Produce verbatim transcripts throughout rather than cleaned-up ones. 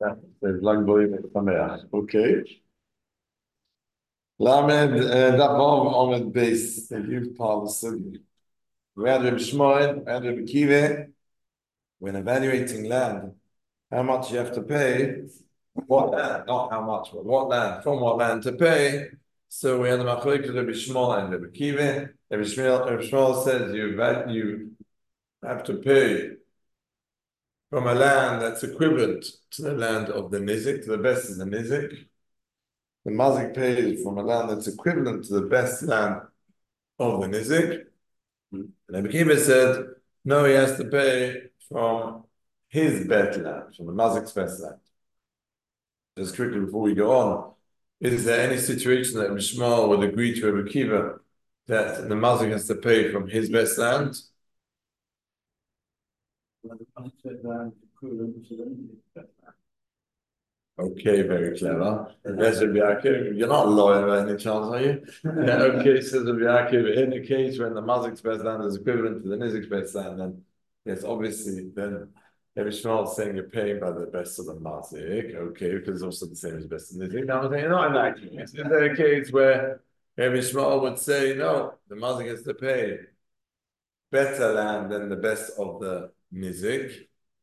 There's Lag Boim Sameach. Okay. Lamed Davom Omed Base, the youth policy. We had Reb Shmuel and Reb Kiva. When evaluating land, how much you have to pay, what land, not how much, but what land, from what land to pay. So we had the Machlokes of Reb Shmuel and Reb Kiva. Reb Shmuel, Reb Shmuel says you, you have to pay from a land that's equivalent to the land of the Nizik, to the best of the Nizik. The Mazik pays from a land that's equivalent to the best land of the Nizik. And Rebbe Kiva said, no, he has to pay from his bet land, from the Mazik's best land. Just quickly before we go on, is there any situation that Mishmal would agree to Rebbe Kiva that the Mazik has to pay from his best land? Okay, very clever. Yes, Rabbi Yaakov, you're not a lawyer by any chance, are you? Yeah, okay, says Rabbi Yaakov, in a case when the Mazik's best land is equivalent to the Nizik's best land, then yes, obviously, then Rabbi Shmuel is saying you're paying by the best of the Mazik, okay, because it's also the same as best of the Nizik. Now I'm saying, not in that case. Is there a case where Rabbi Shmuel would say, no, the Mazik has to pay better land than the best of the Nizik?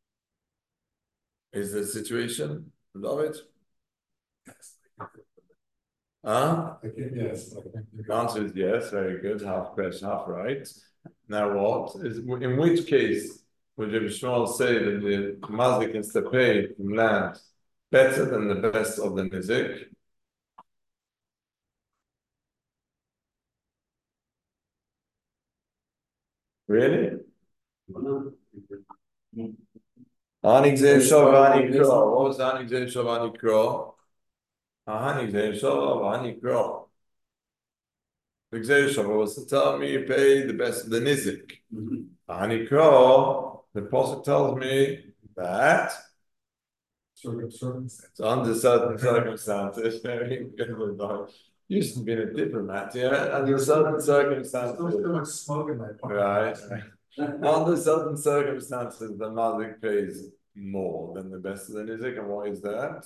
Is the situation? Love it? Yes. Huh? Okay, yes. The answer is yes, very good. Half question, half right. Now what? Is, in which case would Rabbi Shmuel say that the Mazik has to pay from land better than the best of the Nizik? Really? Ani Gzeir Shov Ani Kro. What was Ani Gzeir Shov Ani Kro? Ani Gzeir Shov Ani Kro. The Gzeir Shov was to tell me you pay the best of the Nizik. Ani Kro, the Prophet tells me that it's under certain circumstances. Very good. You should be a diplomat, yeah? Under certain circumstances. Right. Under certain circumstances, the Mazik pays more than the best of the Nizik. And why is that?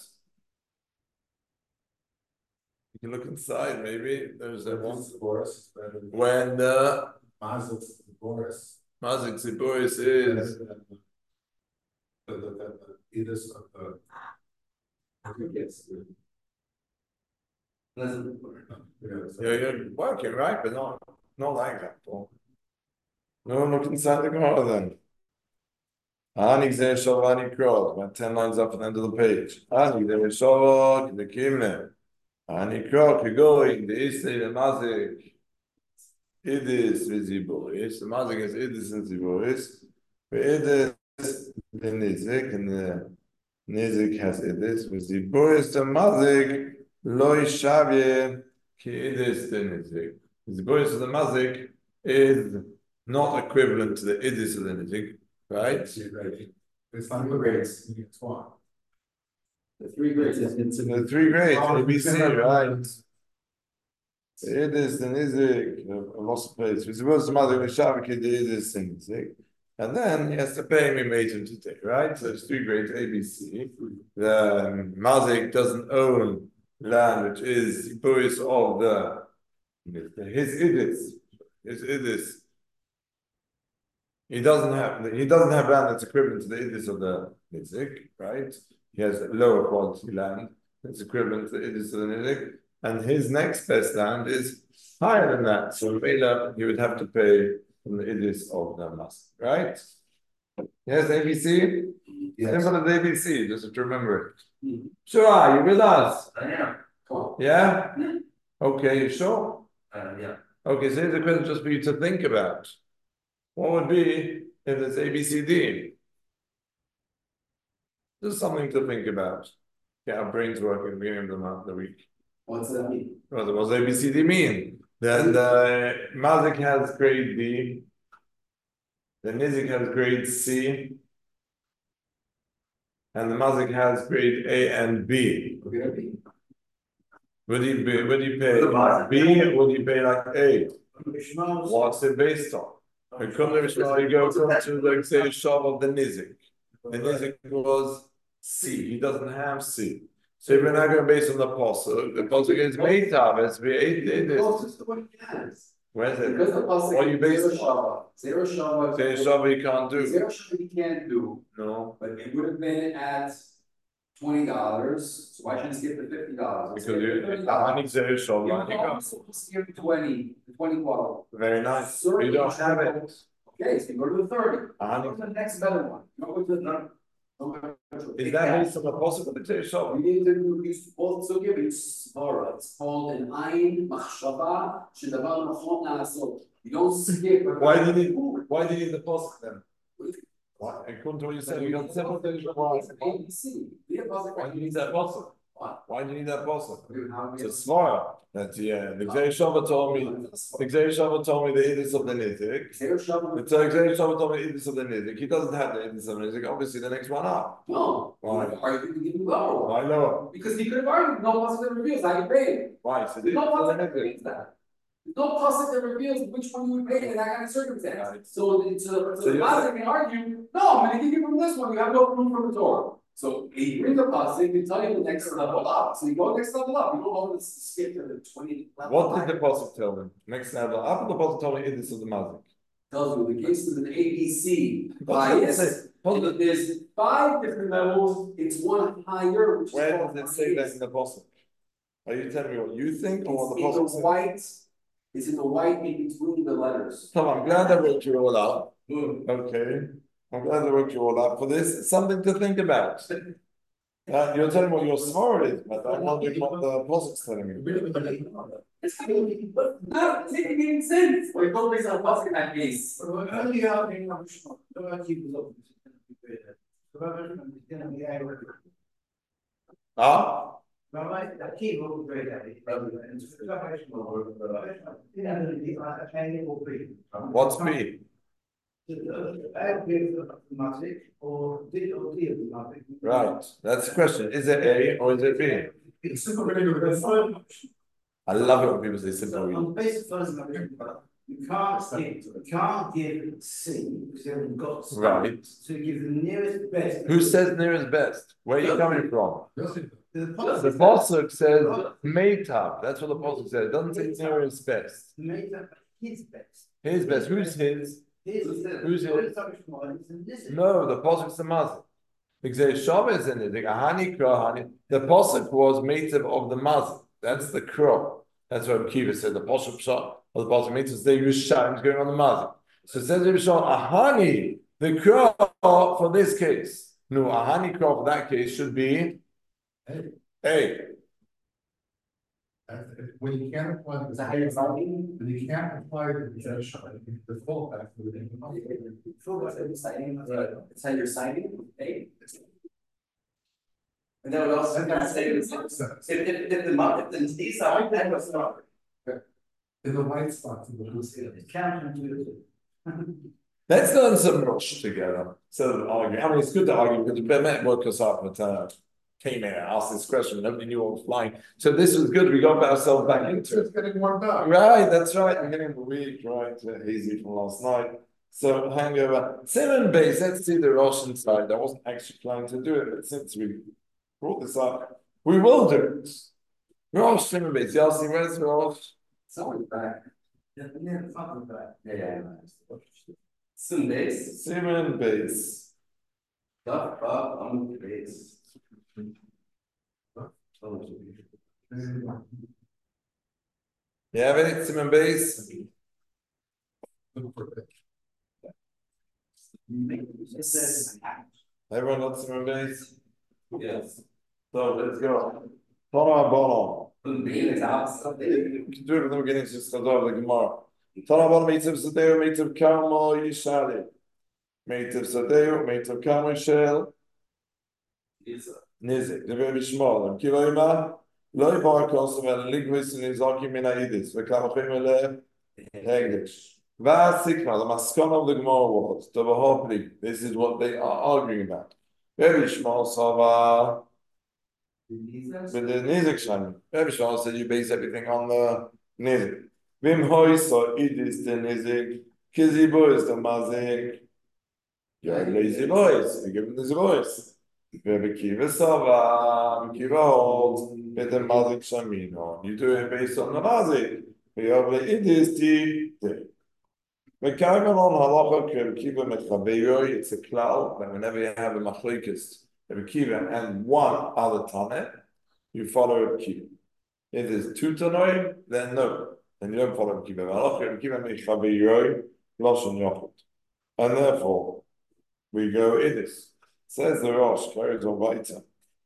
You can look inside, maybe. There's a one. When the Mazik Ziboris. Mazik Ziboris is the Idis of the yes. You're, you're working, right? But not not like that, Paul. No, look inside the Gemara then. Ani Gzeir Shov Ani Kro. About ten lines up at the end of the page. Ani Gzeir Shov the Kimne. Ani Kro Kigoi the Isli the Mazik. Idis Viziboris. The Mazik is Idis and Ziboris. Idis the Nizik, and the Nizik has Idis. Viziboris the Mazik Loi Shavye Ki Idis the Nizik. Viziboris of the Mazik is not equivalent to the Idis of the Nizik, right? It's not the grades. It's one. The three grades. The three grades, A B C, right? It is the Nizik, a lost of place. Which was the mother of Shavik, the Idis the Nizik. And then he has to pay me major today, right? So it's three grades, A B C. The Mazik doesn't own land, which is Boris of the his Idis. His Idis. He doesn't have he doesn't have land that's equivalent to the Idis of the Nizik, right? He has lower quality land that's equivalent to the Idis of the Nizik, and his next best land is higher than that. So Mela, he would have to pay from the Idis of the Mask, right? Yes, A B C? Yes. Simple as A B C, just to remember it. Mm-hmm. Sure, you with us? I am. Cool. Yeah? Mm-hmm. Okay, you sure? Uh, yeah. Okay, so here's a question just for you to think about. What would be if it's A B C D? Just something to think about. Get our brains working at the beginning of the month, the week. What's that mean? What does A B C D mean? Then the Mazik has grade D, the Nizik has grade C, and the Mazik has grade A and B. Okay. Would you pay? Would you pay like B? Or would you pay like A? What's it based on? You go from to like say shov of the Nizik. The Nizik was C. He doesn't have C. So we're not going to base on the pasuk. The pasuk is meitav. It's we ate it. Closest to what he has. Where's it? Because the pasuk What you is base zero it shava. Zero shava. Zero shava he can't do. Zero shava he can't do. No. But it would have been at twenty dollars. So why should I skip the fifty dollars? Because you I need zero shava. You can skip twenty, the twenty quality. Very nice. You don't have it. Okay, so you go to the thirty. I Go to the next better one. Go to the no. Is that based on the pasuk of the zero shava? You need to use both so give it's svara. It's called an ayin machshava shedavar nachon na'asot. You don't skip. Why do you need? Why do you need the pasuk then? Why? According to what you said, we got several things. Why? A B C. Why do you need that pasuk? What? Why do you need that pasuk? It's So a svara. That's yeah. The Gzei Shava told me. The Gzei Shava told me the idis of the nizik. The Gzei Shava told me the idis of the nizik. He doesn't have the idis of the nizik. Obviously, the next one up. No. Why? Why are you giving low? Why lower? Because he could have argued no positive reveals. I can pay. Why? So There's no the positive that reveals that. There's no positive that reveals which one you would pay in that kind of circumstance. Right. So it's a, so So the you're positive can argue, no, I'm going to give you from this one. You have no proof from the Torah. So he brings the positive, he tell you the next level up. So you go next level up. You don't always skip to the twenty level. What did the pasuk tell him? Next level. After the pasuk told me idis of the mazik. Tells you the case is an A B C What does it bias. say? What does And there's five different levels. It's one higher. Which Where is does it say that in the pasuk? Are you telling me what you think or what the It's in pasuk the says? white. It's in the white in between the letters. So I'm glad I wrote you all up. Okay. I'm glad I wrote you all up for this. It's something to think about. Uh, you're telling me what your svara is, but I'm wondering what the pasuk's telling me. It's not taking any sense. We're going based on what's in that case. Ah? What's B? Right. That's the question. Is it A or is it B? I love it when people say simple reading. You can't give, you can't give C because you haven't got C. Right. So you give the nearest best. Who says nearest best? Where are you coming from? The The pasuk says meitav. That's what the pasuk says. It doesn't say nearest best. made up his best. His best. Who's his? His is the- Who's his? This is- No, the pasuk's the mazik. Because Shabbos in it, the ahani kro ahani. The pasuk was meitav of the mazik. That's the kro. That's what Kiva said. The pasuk shot or the pasuk meitav. They use shines going on the mazik. So it says Rishon ahani the kro for this case. No, ahani kro for that case should be A. When you can't apply, Is that how you're fighting? when you can't apply the judge, the full factor. It's how you're citing, hey? And then what else? I'm say is, if, if, if the month, if the these are, then what's not? In the white spots. in the blue skin. It's counterintuitive. Let's learn some Rosh together. So argue. I mean, it's good to argue because Bemet woke us up at uh, came here, asked this question. Nobody knew what was flying. So this was good. We got ourselves back into It's it. getting warmed up. Right, that's right. Beginning of the week, right? Uh, easy from last night. So hangover. Simon base. Let's see the Rosh inside. I wasn't actually planning to do it, but since we brought this up, we will do it. Rosh Simon base. Yossi, where's Rosh? Someone's back. Yeah, near the front of the back. Yeah, yeah. Soon days. Simon base. Stuff up on the base. You have it, Simon base? It says, Everyone got Simon base? Yes. So let's go. Tana Bono. The bean is out something. You can do it from the beginning, just Chazor, the Gemara. Tana Bono, Meitav Sadeo, Meitav Kamo, Yishali. Meitav Sadeo, Meitav Kamo, Yishel. Nizik, the very small. And Kiloima, Loi Bar Kosovel, and Ligwis, and Izaki Minaidis, Vekamachim Ele, English. Vasikma, the Maskon of the Gemara was, Tabahopli, this is what they are arguing about. Very small, Sava. With the Nizik Shani. Very small said you base everything on the Nizik. Vim Hoyso, Idis, the Nizik. Kizibo is the Mazik. You're lazy boys. You give them this voice. Rabbi Kiva Sava, Kiva holds with the Mazik Shamino. You do it based on the Mazik. We have the Idis the Mekayman on Halacha, Rabbi Kiva Mechabeyo, it's a cloud that whenever you have a Machlekes, Rabbi Kiva and one other Taneh, you follow Rabbi Kiva. If there's two Tanoim, then no. Then you don't follow Rabbi Kiva. Halacha, Rabbi Kiva Mechabeyo, Lashon Yochid. And therefore, we go Idis. Says the Rosh, carries on weiter.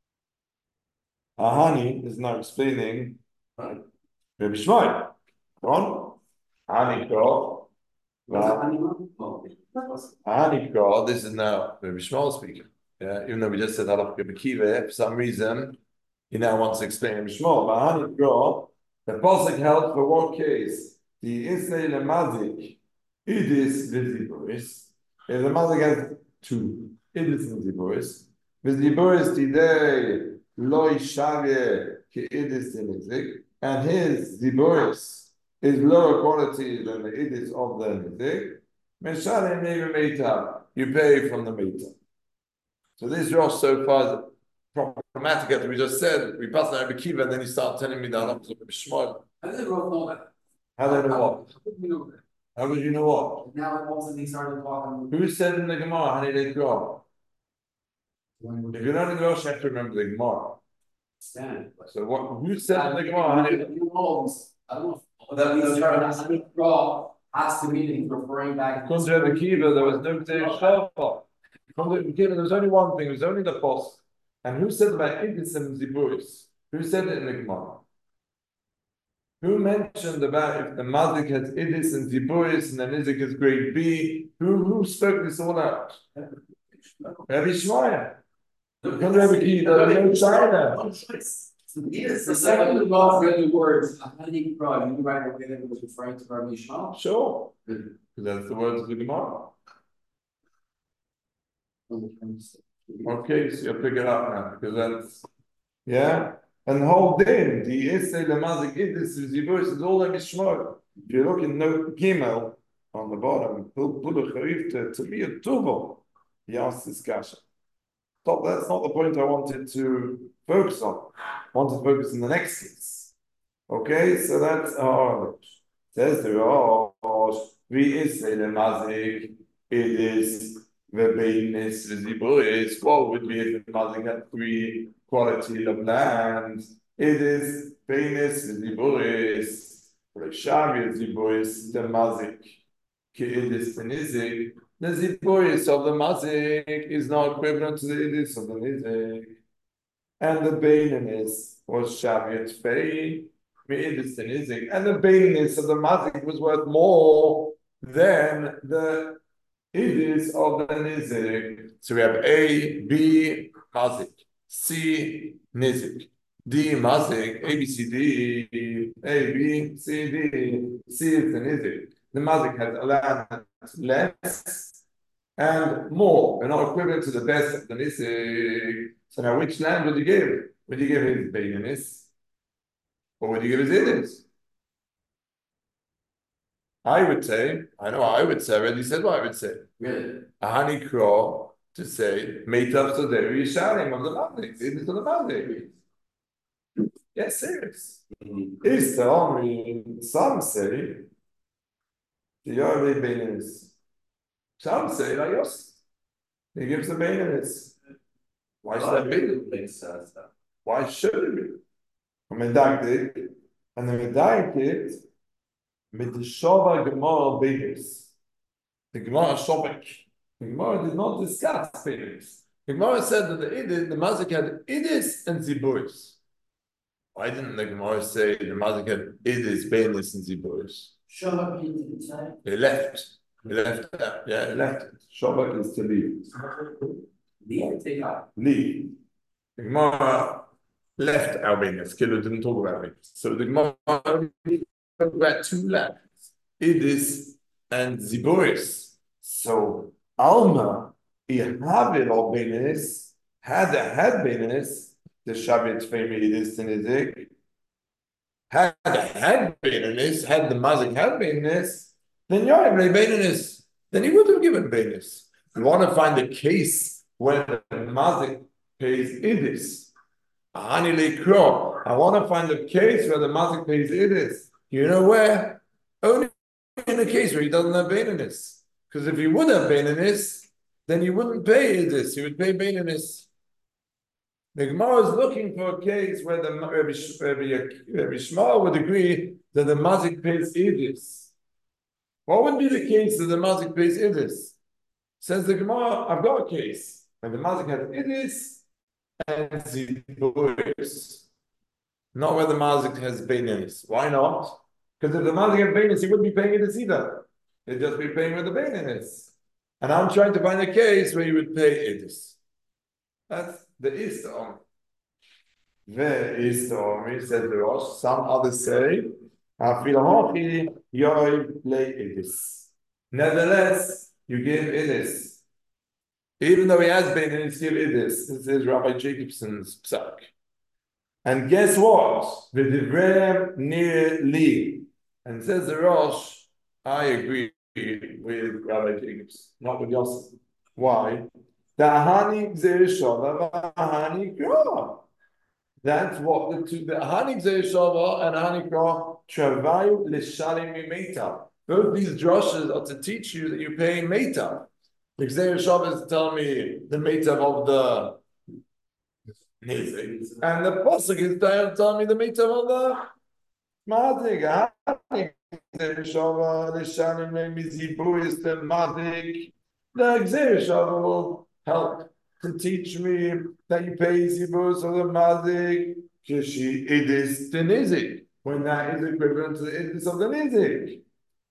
Ahani is now explaining Rabbi Shmuel. Go on. Ahani Kro. Ahani Kro, this is now Rabbi Shmuel speaking. Yeah, even though we just said Halach Rabbi Kiva, for some reason, he now wants to explain Rabbi Shmuel. But Ahani Kro, the Pasuk held for one case. The Israel Mazik, Idis Viziburis. If the Mazik has two. Idis and Ziburis. With Ziburis today, Loi Shavye ki Idis Nizik, and his Ziburis is lower quality than the Idis of the Nizik. Meshalim Neva Meita, you pay from the Meita. So this Rosh so far is problematic, as we just said. We pass on Rabbi Kiva, and then you start telling me the halachos of Rabbi Shmuel. How did Rosh know that? How do you know what? How did you know that? How would you know what? Now all of a sudden he started talking. Who said in the Gemara, how did it go? If you don't know the Rosh, you have to remember the Gemara. Stand. So what? Who said in the Gemara? How did it? You know, I don't know. That we started asking Raw asked the meeting referring back. According to Rabbi Kiva, there was no day Shabbat. According to Rabbi Kiva, there was only one thing. It was only the post. And who said about Idis and Ziburis? Who said it in the Gemara? Who mentioned about if the Mazik has Idis and Ziburis and the Nizik is grade B? Who who spoke this all out? Rabbi Shmuel. According to Rabbi Kiva, there was no China. The second Raw read the words, Ahani Kro, you right away that it was referring to Rabbi Shmuel. Sure. Because that's the words of the Gemara. Okay, so you'll pick it up now, because that's, yeah. And the whole thing, the Isay Lamazik Idis Ziburis is all like Shmuel. If you look in note Gimel on the bottom, Pula Charif to me a Tuvo, he asked this question. Stop, that's not the point I wanted to focus on. I wanted to focus on the next case. Okay, so that's our says the Rosh, we Isay Lamazik Idis Vebeinis Ziburis. What would be if the Mazik had three quality of land? It is famous Ziburis, Reshavi Ziburis, the Mazik, Ki-Idis the Nizik. The Ziburis of the Mazik is not equivalent to the Idis of the Nizik. And the Baininess was Shaviat Fei, Mi-Idis the Nizik. And the Baininess of the Mazik was worth more than the Idis of the Nizik. So we have A, B, Mazik. C, Nizik. D, Mazik. A, B, C, D. A, B, C, D. C is the Nizik. The Mazik has land less and more. They're not equivalent to the best of the Nizik. So now which land would you give? Would you give his Baininess? Or would you give his Idis? I would say, I know I would say, I already said what I would say. Really? Ahani Kro, to say, Meitav Soderi Yishalim of the Mazik, Idis of the Mazik. Yes, serious. Is the only, some say, the Yoreh Baininess. Some say, like Yosef. He gives the Baininess. Why should that be? Why should it be? A Medaktik, and the Medaktik, with the Shova Gemara Baininess. The Gemara Shovek. The Gemara did not discuss Baininess. The Gemara said that the Idis, the Mazik had Idis and Ziburis. Why didn't the Gemara say the Mazik had Idis, Baininess, and Ziburis? Shabbat didn't say. They left. They left that. Yeah, they left it. Shabbat is to leave. Leave, take out. Leave. The Gemara left Albanians. Kilo didn't talk about it. So the Gemara only talked about two lands, Idis and Ziburis. So Alma, Ihavid Albanians, had a had Baininess, the Shabbat family Idis and Nizik. Had a had Baininess, had the Mazik had Baininess, then Yoav Baininess, then he would have given Baininess. You want to find a case when the Mazik pays idis. Ahani lekro. I want to find a case where the mazik pays idis. You know where? Only in a case where he doesn't have baininess. Because if he would have baininess, then he wouldn't pay idis. He would pay baininess. The Gemara is looking for a case where the Rabbi, Rabbi, Rabbi Shmuel would agree that the mazik pays idis. What would be the case that the mazik pays idis? Says the Gemara, I've got a case where the mazik has idis and ziburis. Not where the mazik has baininess. Why not? Because if the mazik had baininess, he wouldn't be paying idis either. He'd just be paying with the baininess. And I'm trying to find a case where you would pay idis. That's the Istom. The Istom, he said the Rosh. Some others say, nevertheless, you give idis. Even though he has been in his still idis. This is Rabbi Jacobson's psak. And guess what? V'divrei nir li. And says the Rosh, I agree with Rabbi Jacobs, not with Yosef. Why? That's what the two, the Ahani Gzeir and Ahani Kra travayu l'shalim mimeta. Both these drushes are to teach you that you're paying meta. The Gzeir Shava is to tell me the meta of the nizik, and the pasuk is to tell me the meta of the mazik. Ahani Gzeir Shava l'shalim mizibu is the mazik. The Gzeir Shava will help to teach me that you pay zibus or the mazik kishi idis the nizik, when that is equivalent to the idis of the nizik.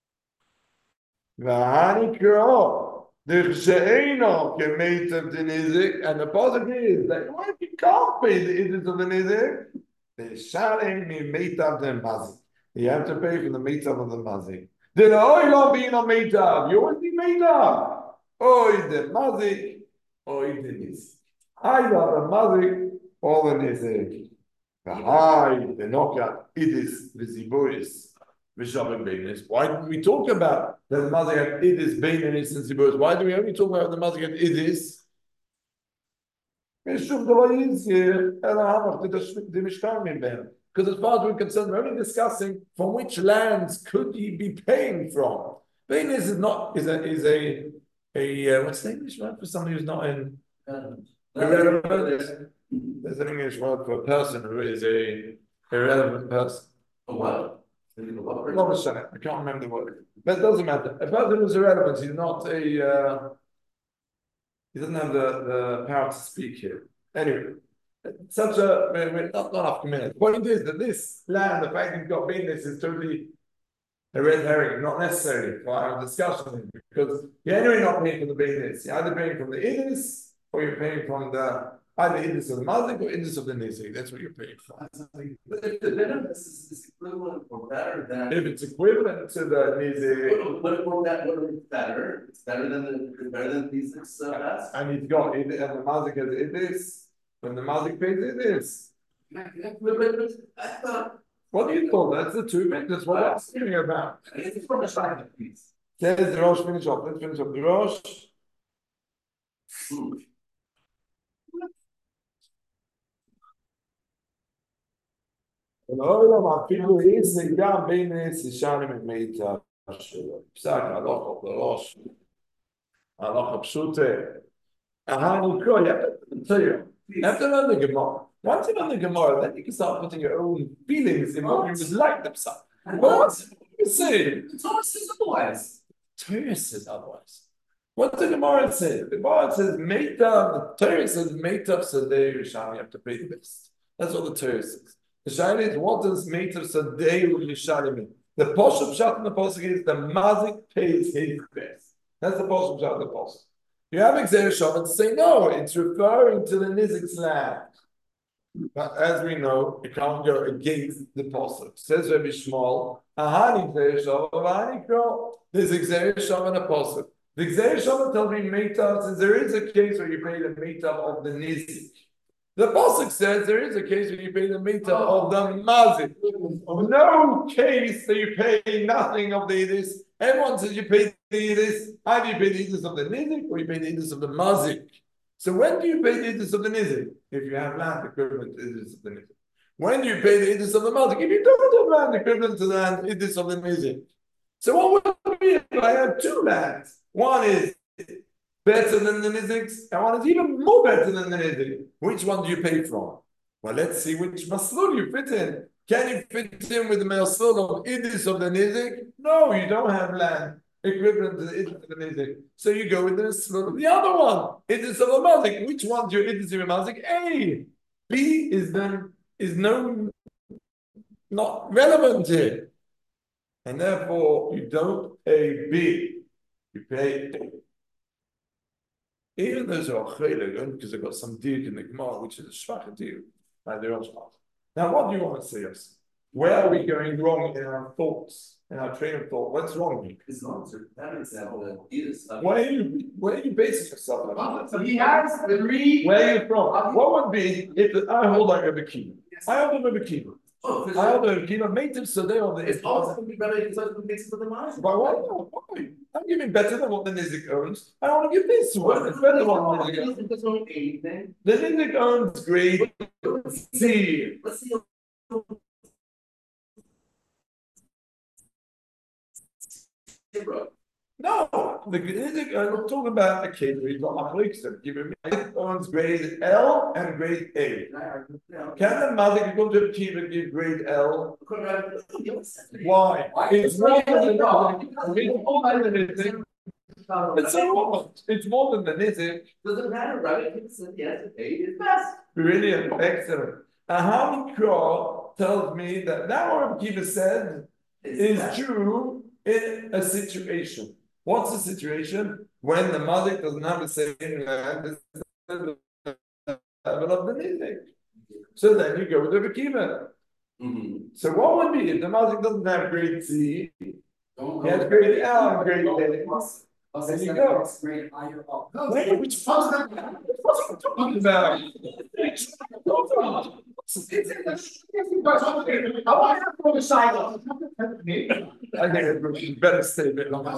V'hani kro the she'eno kemeit of the nizik, and the positive is that when you can't pay the idis of the nizik, the shalem mi meitav the mazik. You have to pay for the meitav of the mazik. Then oy lo being a meitav, you always be meitav. Oy the mazik. Or the nizik. I got the mazik or the nizik. The high, the knockout, idis, the ziburis, v'shavim beinis. Why did we talk about the mazik had idis, beinis, and ziburis? Why do we only talk about the mazik had idis? Because as far as we're concerned, we're only discussing from which lands could he be paying from. Beinis is not is a is a A, uh, what's the English word for somebody who's not in irrelevant? There's an English word for a person who is a irrelevant person. A what? I can't remember the word. But it doesn't matter. A person who's irrelevant, he's not a uh, he doesn't have the, the power to speak here. Anyway, such a we're not, not after minutes. The point is that this land, the fact that you've got business is totally a red herring, not necessary for our discussion, because you're anyway not paying for the business. You're either paying from the idis, or you're paying from the either idis of the mazik or idis of the nizik. That's what you're paying for. But if the benefits is, is equivalent or better than, if it's equivalent to the nizik, what what that what is better? It's better than the it's better than these six uh, best. and you've got it, and the mazik has idis, when the mazik pays idis. I thought. What do you call that? That's the two bit. That's what I'm speaking about. It's from a side of piece. Says the Rosh, finish off. Let's finish off the Rosh. Hmm. ולעולם אפילו איזה גם בין שישנים עם מיטה שלו. פסק, הלוך בראש, הלוך פשוטה. Ahani Kro, you have to tell you, you have to learn the Gemara. Once you learn the Gemara, then you can start putting your own feelings in what you was like the psak. What? You say? The Torah says otherwise. Torah says otherwise. What does the Gemara say? The Gemara says Meitav. The Torah says Meitav Sadei Rishon. You have to pay the best. That's what the Torah says. The Shaila is, what does Meitav Sadei Rishon mean? The Poshup Shat in the Posuk is the Mazik pays his best. That's the Poshup Shat in the Posuk. You have Gzeir Shava to say no, it's referring to the Nizik's land. But as we know, it can't go against the Posuk. Says Rabbi Shmuel, Ahani Gzeir Shava, Ahani Kro. There's a Gzeir Shava and a Posuk. The Gzeir Shava tells me Meitav, says there is a case where you pay the Meitav of the Nizik. The Posuk says there is a case where you pay the Meitav of the Mazik. No case that you pay nothing of the Idis. Everyone says you pay the Idis. Either you pay the Idis of the Nizik or you pay the Idis of the Mazik. So when do you pay the Idus of the Nizik? If you have land equivalent to Idus of the Nizik. When do you pay the Idus of the Mazik? If you don't have land equivalent to the land Idus of the Nizik. So what would it be if I have two lands? One is better than the Niziks, and one is even more better than the Nizik. Which one do you pay from? Well, let's see which Maslul you fit in. Can you fit in with the Maslul of Idus of the Nizik? No, you don't have land equivalent to the Idus of the Nizik. So you go with the Maslul of the other one, Idus of the Mazik. Which one's your Idus of the Mazik? A. B is then is no not relevant here. And therefore you don't pay B, you pay A. Even though they're chaylik, because they've got some deal in the Gemara, which is a shvacha deal, like the Rosh. Now, what do you want to say us? Where are we going wrong in our thoughts, in our train of thought? What's wrong here? It's not true. That example is. Where are you? Where are you basing yourself on? So he has three. Where are you from? What would be if the, I hold like a bikini? I hold a bikini. Oh, I hold a bikini. Made him so they are it's the. also going to be better if it's going to mix with the margin. But why not? Why? I'm giving better than what the Nizik owns. I want to give this one. It's better than what the Nizik owns. It doesn't own anything. The Nizik owns grade C. Let's see. Bro. No, the Nizik, I'm talking about a kid who's got Achliksem. Giving me it owns grade L and grade A. Can the mother go to the team and give grade L? Why? It's more than the more than the Nizik. It's so what? It's more than the Nizik. Doesn't matter, right? It's yes, A is best. Brilliant, excellent. And how Mikra tells me that now what Kiva said is true in a situation. What's the situation? When the Malik doesn't have the same land as the level of the Nizik. So then you go with the Kiva. Mm-hmm. So what would be if the Malik doesn't have grade C? Don't He has grade L and grade A. There you go. Grade higher up. Wait, which fuck's that? What's he talking about? I think it's better stay a bit longer.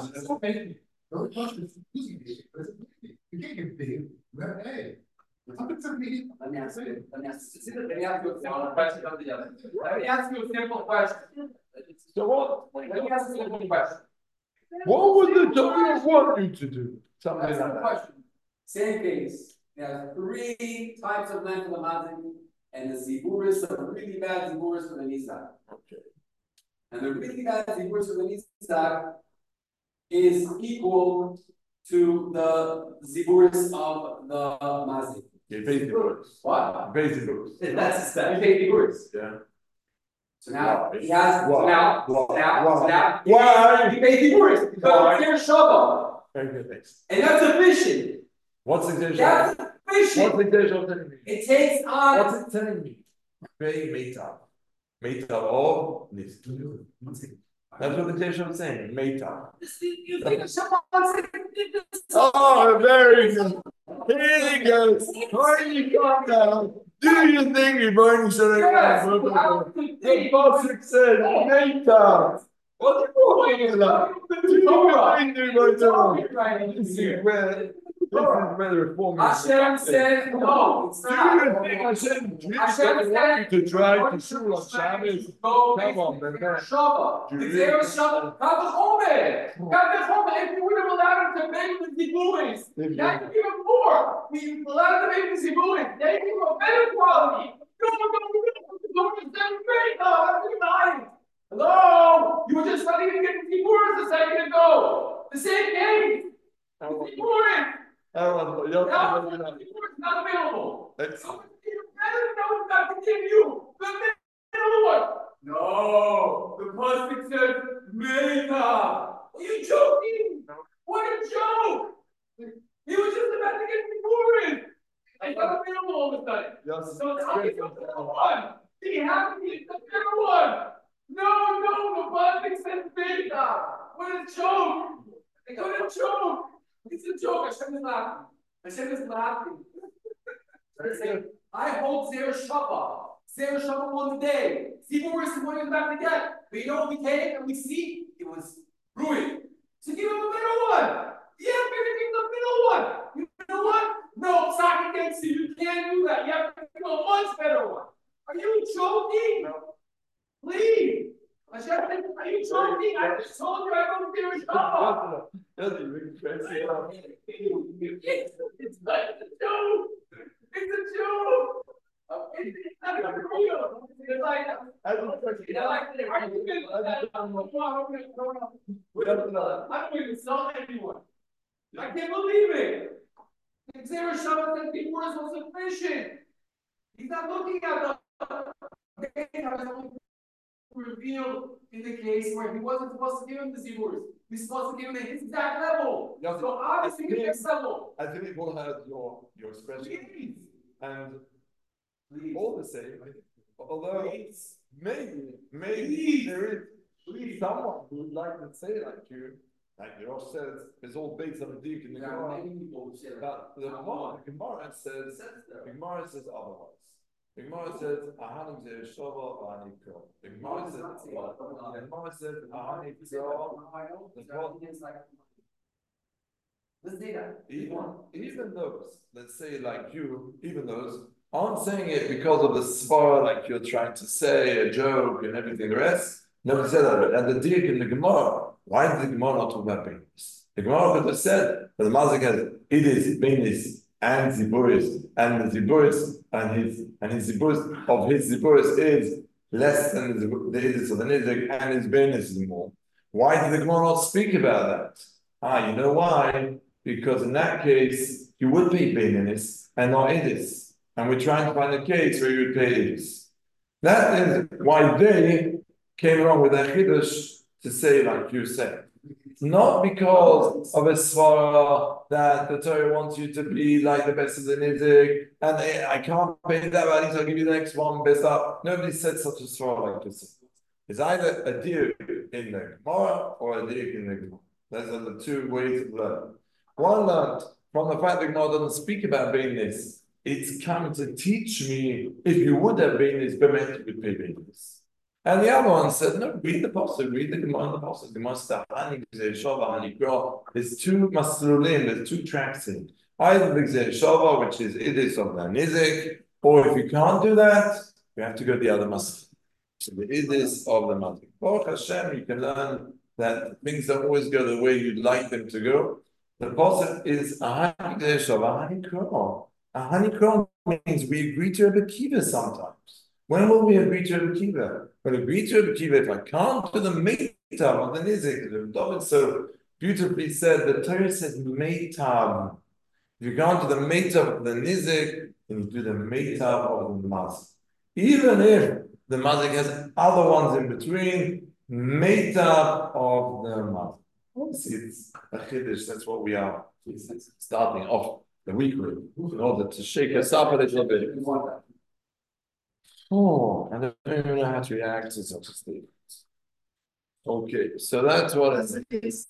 The question is confusing me, because you can't give B, you have A. It's a B. Let me ask you, let me ask you, let me ask you a simple question of the other. Let me ask you a simple question. So what? Let me ask you a simple question. What would the doctor want you to do? Something That's like the that. question. Same case. There are three types of land for the Mazik, and the Ziburis are really bad Ziburis for the Nizak. Okay. And the really bad Ziburis for the Nizak is equal to the Ziburis of the Mazik. Yeah, basic books. What? Basic books. That's the Ziburis. Yeah. So now Why? he has so Why? now Why? now Why? so now Why? he pays Ziburis Why? because it's their Shabbat. Very good, thanks. And that's efficient. What's the decision? That's What's efficient. the decision telling me? It takes on. What's it telling me? Pay Meitab. Meitab or Nizik. That's what the decision is saying. Meitab. You think Shabbat said this? Oh, very good. Here he goes. Where you come now? Do you think you're going to say Yes, that? how could The they- boss said, Meitab. What are you talking about? Do you think you're going to This is where, this is where the reform is. Hashem said no, it's Do you not. think Hashem really Hashem doesn't want you to drive to shul on Shabbos? Go Come on, man. Shabbat. Do you It's there really- was Shabbat. Kavachomer. Kavachomer. If you would have allowed him to make the ziburis, If that's you- even more. We allowed him to make the ziburis. They give a better quality. No, no, no, no. The ziburis are great. No, that's nice. Hello? You were just trying to get the ziburis a second ago. The same game. The ziburis. Oh, Now, you're- the ziburis not available. It's- So it's better than what I'm about to give you. The middle one. No, the plastic says Mega. Are you joking? What a joke! He was just about to get deported. I got available all of a sudden. Yes. So it's only the middle one. He has to be the middle one. No, no, the plastic says Mega. What a joke! What a joke! It's a joke. Hashem is laughing. Hashem is laughing. I hold zero Shabbat. Zero Shabbat one day. Zibur is the one you're about to get. But you know what we came and we see? It was ruined. So give him the middle one. Yeah, we're gonna give him the middle one. You know what? No, it's not can't do that. You have to do a much better one. Are you joking? No. Please. Hashem, are you joking? I just told you I don't do a job. It's not a joke. It's a joke. It's not real. It's like, I don't even insult anyone. I can't believe it. Xavier Shabbat said before is was sufficient. He's not looking at the revealed in the case where he wasn't supposed to give him the ziburs. He's supposed to give him at his exact level. Yeah, so obviously the next level. I think people heard your your expression. Please. And Please. all the same, although Please. maybe, maybe Please. there is Please. someone who would like to say like you, like Rosh says, it's all based on the deek in the Gemara. But the Gemara, the Gemara says, the Gemara says otherwise. The Gemara says, Ahanim ze shova ahani kro. The Gemara says, the Gemara says, ahani kro. Let's do that. Even, even those, let's say like you, even those, aren't saying it because of the svara, like you're trying to say, a joke and everything the rest. Nobody said that. And the deek in the Gemara, why did the Gemara not talk about benis? The Gemara could have said that the Mazik has idis, benis, and ziburis, and the ziburis and his and his ziburis of his ziburis is less than the, the idis of the nizik, and his benis is more. Why did the Gemara not speak about that? Ah, you know why? Because in that case, you would pay benis and not idis. And we're trying to find a case where you would pay idis. That is why they came along with a chiddush to say like you said. Not because of a svara that the Torah wants you to be like the best of the nizik, and I can't pay that value, so I'll give you the next one, best up. Nobody said such a svara like this. It's either a dir in the Gemara or a dir in the Gemara. Those are the two ways of learning. One learned from the fact that Gemara doesn't speak about benis. It's come to teach me if you would have benis, bemet you would pay benis. And the other one said, no, read the Pasuk, read the Gemara in the Pasuk. The Gemara There's two masrulim, there's two tracks in it. Either the Gzei Shava, which is Idis of the Nizik, or if you can't do that, you have to go to the other masrul. So the Idis of the Mazik. Baruch Hashem, you can learn that things don't always go the way you'd like them to go. The Pasuk is Ahani Gzei Shava, Ahani Kro. Ahani Kro means we agree to Rebbe Kiva sometimes. When will we agree to Rebbe Kiva? We'll agree to Rebbe Kiva if I can't do the Meitab of the Nizik. The David so beautifully said, the Torah says Meitab. If you can't do the Meitab of the Nizik, then you do the Meitab of the Mazik. Even if the Mazik has other ones in between, Meitab of the Mazik. Obviously, it's a Chiddush, that's what we are starting off the week with, in order to shake us up a little bit. Oh, I don't even know how to react to such a statement. Okay, so that's what it is.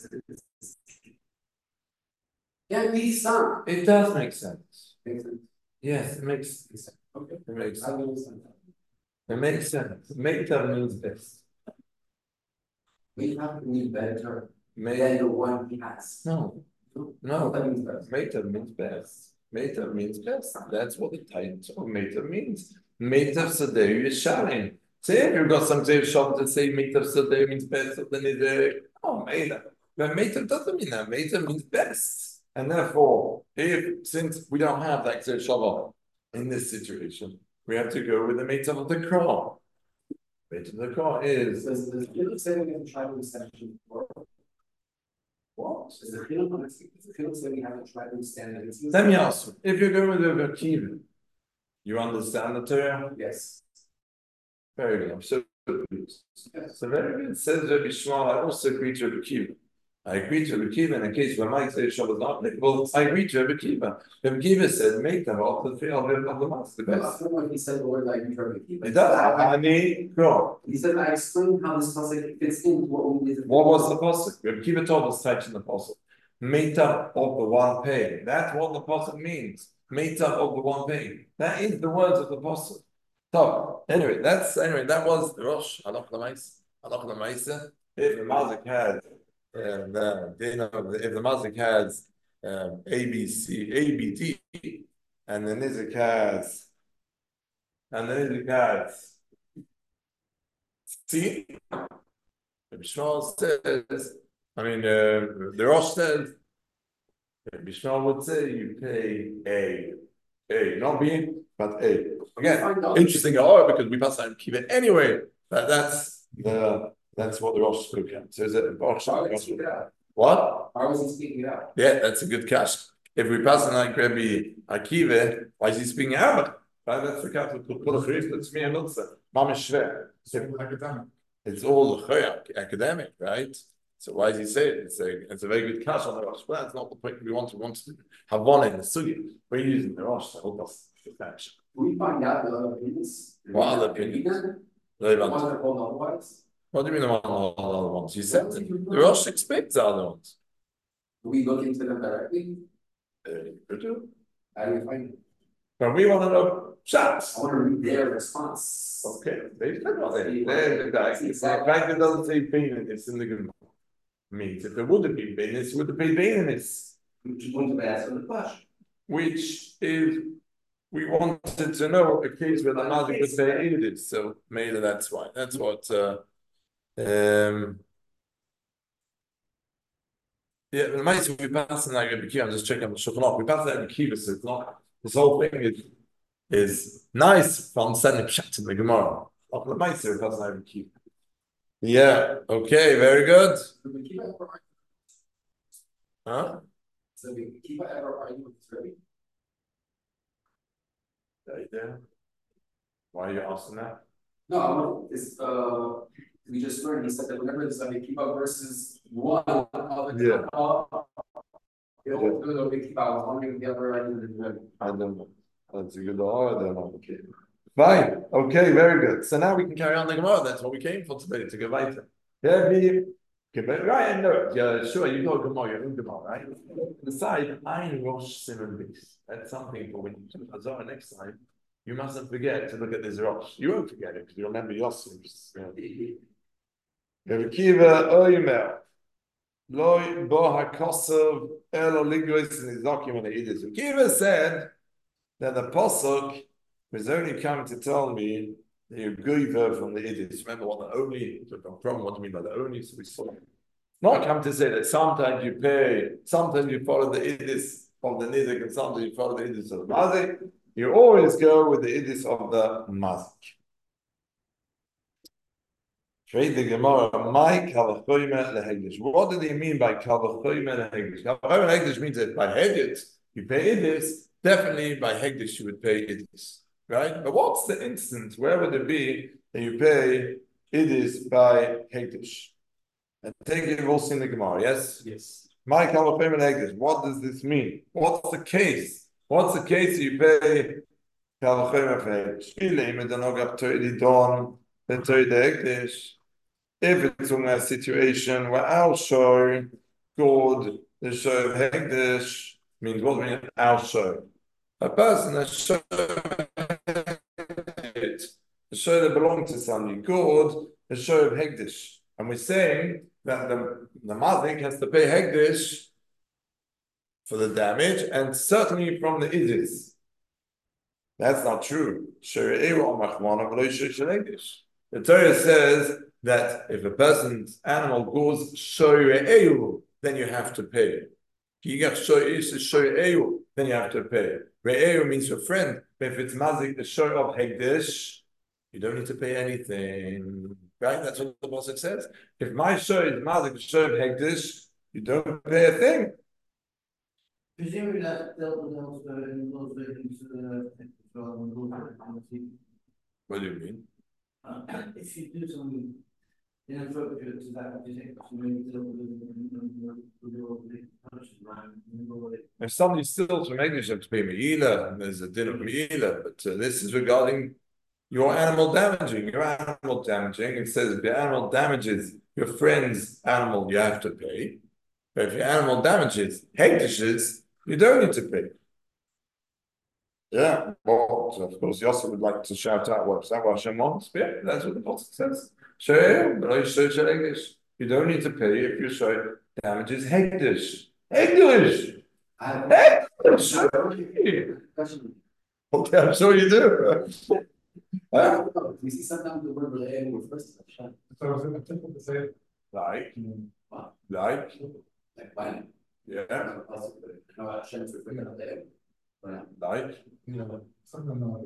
Yeah, these some. It does make sense. Makes sense. Yes, it makes sense. Okay. It makes I sense. understand that. It makes sense. Make them means best. We have to be better Make than the one he has. no, No, no. that means better. Meta means best. Meta means best. That's what the title of Meta means. Meta Sadeh Yishalim. Say if you've got some Zev Shop to say Meta Sadeh means best of the Nideh. Oh, Meta. But Meta doesn't mean that. Meta means best. And therefore, if since we don't have that Zev Shop in this situation, we have to go with the Meta of the Krah. Meta of the Krah is. Does the Chiluk say we have a tribal extension for? What? Does the Chiluk say we have a tribal standard? Let me ask you, if you're going with the Akiva, you understand the Torah? Yes. Very good. I'm so pleased. Yes. So very good. Says Rabbi Shmuel, I also agree to Rabbi Kiva. I agree to Rabbi Kiva in a case where Mike says Shabbat is not applicable. I agree to Rabbi Kiva. Rabbi Kiva said, make them off the field of the master. The best. When he said the word like Rabbi Kiva. It does. I mean, go. He said, I explained how this pasuk fits into what we did. What was the pasuk? Rabbi Kiva told us touching the pasuk. Made up of the one pay. That's what the pasuk means. Made up of the one pay. That is the words of the pasuk. So anyway, that's anyway. That was the Rosh Halach Lamaisa. Halach Lamaisa. If the Mazik had, um, the, you know, if the Mazik has um, A B C A B D, and the nizik has, and the nizik has. See, Bishmal says, I mean, uh, the Rosh says, Bishmal would say you pay A, A, not B, but A. Again, interesting, oh, because we pass on keep it anyway. But that's the that's what the Rosh spoke at. So is it what? Why was he speaking it out? Yeah, that's a good catch. If we pass on like Rabbi Akiva, why is he speaking out? Right, that's the catch. That's me and Nutza. Mamish shver. Academic. It's all academic, right? So why does he say it? It's a, it's a very good catch on the Rosh. But that's not the point we want to want to have one in the sugi. We're using the Rosh to help us catch. We find out the other opinions. What other opinions? The ones that hold otherwise. What do you mean the one all the other ones? You said the Rosh expects the other ones. Do we look into them directly? Uh, could you? How do we find it? But we want to know shots. I want to read their response. Okay, they said what they There's the guy. The fact it doesn't say Benin, it's in the Gemara. Means if it would have been Benin, it would have been Benin. Which is going to ask the question. Which is, we wanted to know a case where the mother would say it. So maybe that's why. That's what. Uh, um, yeah, the mice we pass in like I'm just checking on the Shulchan. We pass that in Kiva, so it's not. This whole thing is is nice from sending pshat in the Gemara. Of the mice we pass that in Kiva. Yeah. Okay. Very good. Huh? So we keep ever arguing with Rebbe? Right there. Why are you asking that? No, it's uh we just learned. He said that whenever there's like Kippah versus one of the Yeah. it will do the Kippah. I was wondering if the other argument is Rebbe. I don't know. That's a good order. Okay. Fine. Okay. Very good. So now we can carry on the Gemara. That's what we came for today, to go weiter. Yeah. We, okay, but right. I know. Yeah. Sure. You know Gemara. You're in Gemara, right? Beside, Ein Rosh Simon Beis. That's something for when you do Azara next time. You mustn't forget to look at this Rosh. You won't forget it because you remember Yosef's. Rabbi Kiva Oymel. Loi bo hakosov elo ligos in his document. Rabbi Kiva said that the Pasuk was only coming to tell me that you goiver from the Idis. Remember what the only, from what do you mean by the only? So we saw. Not come to say that sometimes you pay, sometimes you follow the Idis of the Nizik, and sometimes you follow the Idis of the Mazik. You always go with the Idis of the Mazik. Trade the Gemara, my Kavachoyme lehegdish. What did he mean by Kavachoyme lehegdish? Kavachoyme lehegdish means that by Hegdish, you pay Idis, definitely by Hegdish you would pay Idis. Right? But what's the instance? Where would it be that you pay Idis by Hegdish? And take it, we'll see in the Gemara, yes? Yes. My Kavachoyme lehegdish. What does this mean? What's the case? What's the case you pay Kavachoyme for Hegdish? Ilem edanogab toidi don toidi Hegdish. If it's in a situation where I'll show God, the show of Hegdish means what means I'll show. A person that shows it, the show that belongs to somebody, God, the show of Hegdish. And we're saying that the, the Mazik has to pay Hegdish for the damage and certainly from the Idis. That's not true. The Torah says that if a person's animal goes shoyu, then you have to pay. Then you have to pay. Re'eu means your friend, but if it's mazik, the shoy of hegdish, you don't need to pay anything. Right? That's what the pasuk says. If my shoy is mazik, the shoy of hegdish, you don't pay a thing. Presumably that dealt with also in those things. What do you mean? Uh, if you do something inappropriate to that, you think maybe deal with it. If somebody steals from English, you have to pay Me'ila, and there's a din of Me'ila, but uh, this is regarding your animal damaging. Your animal damaging, it says if your animal damages your friend's animal, you have to pay. But if your animal damages Hegdishes, you don't need to pay. Yeah, well, so of course, Yosef would like to shout out what Hashem wants. Yeah, that's what the pasuk says. You don't need to pay if your show damages Hegdish. Hegdish! Okay, I'm sure you do. Huh? You see, sometimes the word related refers to the shot. So I was gonna think of the same. Like, Wow. like, Like, when? yeah, No, I shouldn't forget about that. Right. like, You know, something like.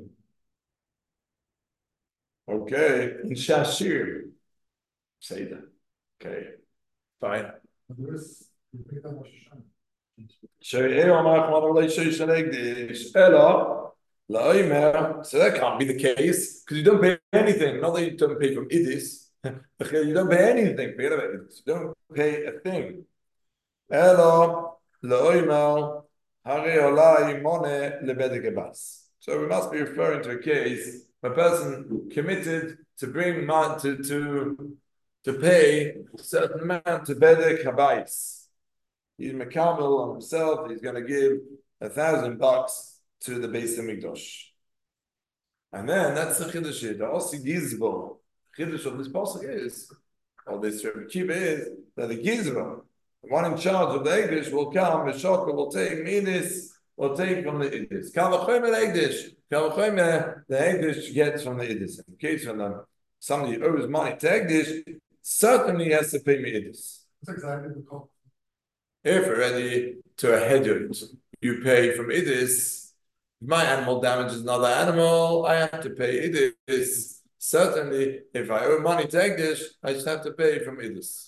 okay, in Shashir. Say that. Okay, fine. There is, you pick up Rosh Hashanah. She'er Amar Chmar Olei Sheish Legdish Ella La'omer. So that can't be the case because you don't pay anything. Not that you don't pay from Idis. You don't pay anything. Forget about it. You don't pay a thing. Ella La'omer Hare Olai Mone Lebedek Bas. So we must be referring to a case a person committed to bring man to to to pay a certain amount to Bedek Habais. He's Mekabel on himself. He's going to give a thousand bucks to the Beis Hamikdash, and then that's the chiddush. The Osi Gizbo chiddush of this pasuk is, or this Rebbe Kiva is that the Gizbo, the one in charge of the Eidish, will come. The Shoka will take Minis, will take from the Eidish. Kavachomer Eidish, Kavachomer the Eidish gets from the Eidish. In case when the, somebody owes money to Eidish, certainly he has to pay me Eidish. That's exactly the call. If already to a hedut, you pay from Idis, if my animal damages another animal, I have to pay Idis. Certainly, if I owe money to Egdish, I just have to pay from Idis.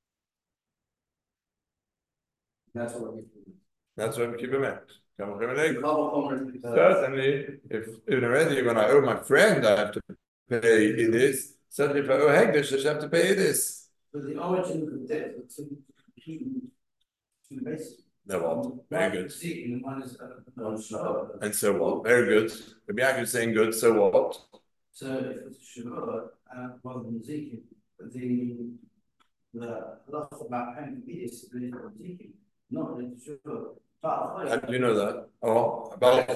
That's what we. That's what we keep in mind. Certainly. Certainly, if, if already when I owe my friend, I have to pay Idis. Certainly, if I owe Egdish, I just have to pay Idis. But the origin of the debt is to keep two bases. No, what? Very good. And one is uh, no, and so what? Very good. Rabbi Yaakov is saying good, so what? So if it's Shabbat, uh, rather than Ezekiel, the the loss about paying is related to Ezekiel, not related to Shabbat. How do you know that? Oh, about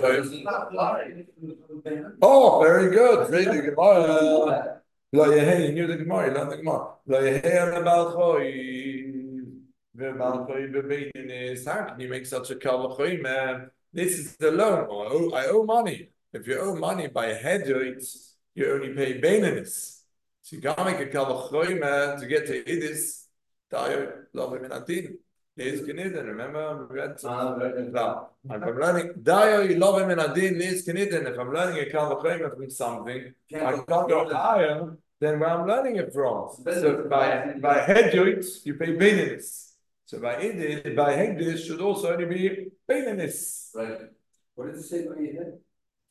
But oh, very good. Read the Gemara. Lo Yehei, you knew the Gemara, you learned the Gemma. Lo Yehei ala Baal Choy. How can you make such a kavachoy, man? This is the loan. Oh, I, owe, I owe money. If you owe money by hedrit, you only pay baininess. So you can't make a kavachoy, man, to get to idis. Dayo love him in adin. Is kiniden. Remember, we read. Now, if I'm learning dayo, you love him in adin. Is kiniden. If I'm learning a kavachoy from something, I can't go higher than where I'm learning it from. So by by hedrit, you pay baininess. So by Idis, by Hegdish should also only be Baininess. right. What did it say by your head?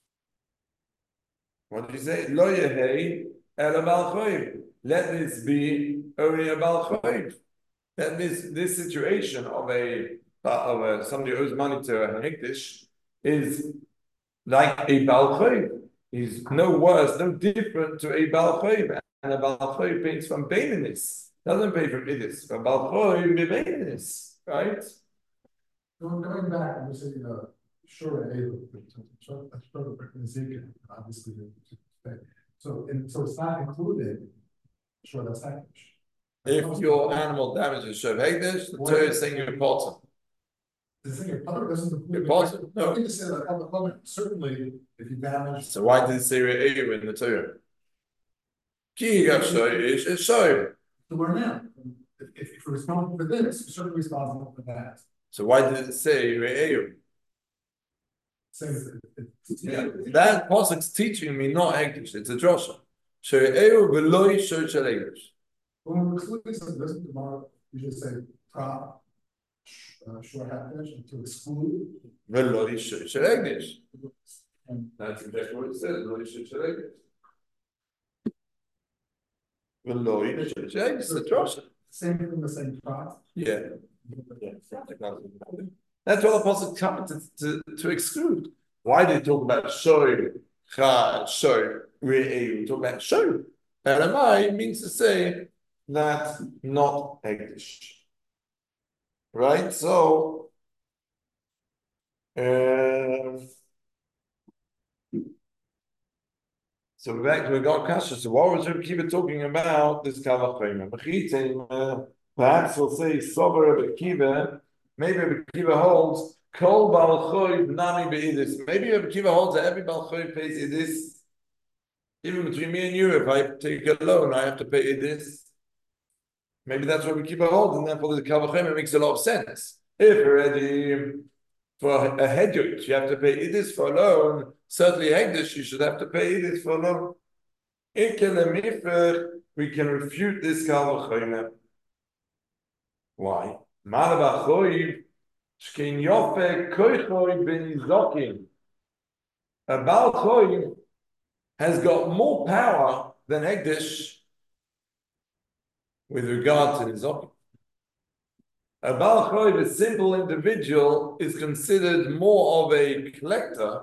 What did you say? Lo Yehei ela Baal Choiv. Let this be only a Baal Choiv. Let this this situation of a of a somebody who owes money to a Hegdish is like a Baal Choiv. He's no worse, no different to a Baal Choiv. And a Baal Choiv pays from Baininess. Doesn't pay from Idis, but Balchoy Bivainis, right? Going, going back and we say, uh, sure, able, sure, sure, Ezekiel, obviously. So, and so it's not included, sure, that's not. If your animal damages Shav Hegdish, the Torah is saying you're potter. The thing, your public doesn't include. You're potter? No. I think it says that public, public, certainly, if you damage. So why did it say Re'eu in the Torah? Ki got Shoyish, it's Shoy. To where now? If, if you're responsible for this, you're certainly responsible for that. So why did it say Re'eu? Same, it, it, Yeah, that pasuk's teaching me not Hegdish, it's a drosha. She'eu v'loi shoy shel Hegdish. when we're excluding something, doesn't tomorrow, you just say, prop, uh, short half inch, and to exclude. V'loi shoy shel Hegdish. And That's exactly what it says, v'loi shoy shel Hegdish. V'loi shoy shel Hegdish, it's a drosha. same thing, the same prop. Yeah. Yeah. That's what the apostle coming to, to, to exclude. Why did he talk about shoy, cha, shoy, re'eu? Talk about shoy. Elamai means to say that not Hegdish. Right? So, um, so we're back to the God Kasha. So what was Rabbi Kiva talking about? This Kavachayim. Perhaps we'll say Sober Rabbi Kiva. Maybe Rabbi Kiva holds Kol Balchoy Nami Be'idis. Maybe Rabbi Kiva holds that every Balchoy pays Idis. Even between me and you, if I take a loan, I have to pay Idis. Maybe that's what we keep a hold, and therefore the Kavachem, it makes a lot of sense. If already for a hedut, you have to pay Idis for a loan, certainly Hegdish, you should have to pay Idis for a loan. We can refute this Kavachem. Why? Malabachoy, Shkin Yofe, Koichoy, Benizokim. A Balchoy has got more power than Hegdish with regard to Nizokim. A Baal Choiv, a simple individual, is considered more of a collector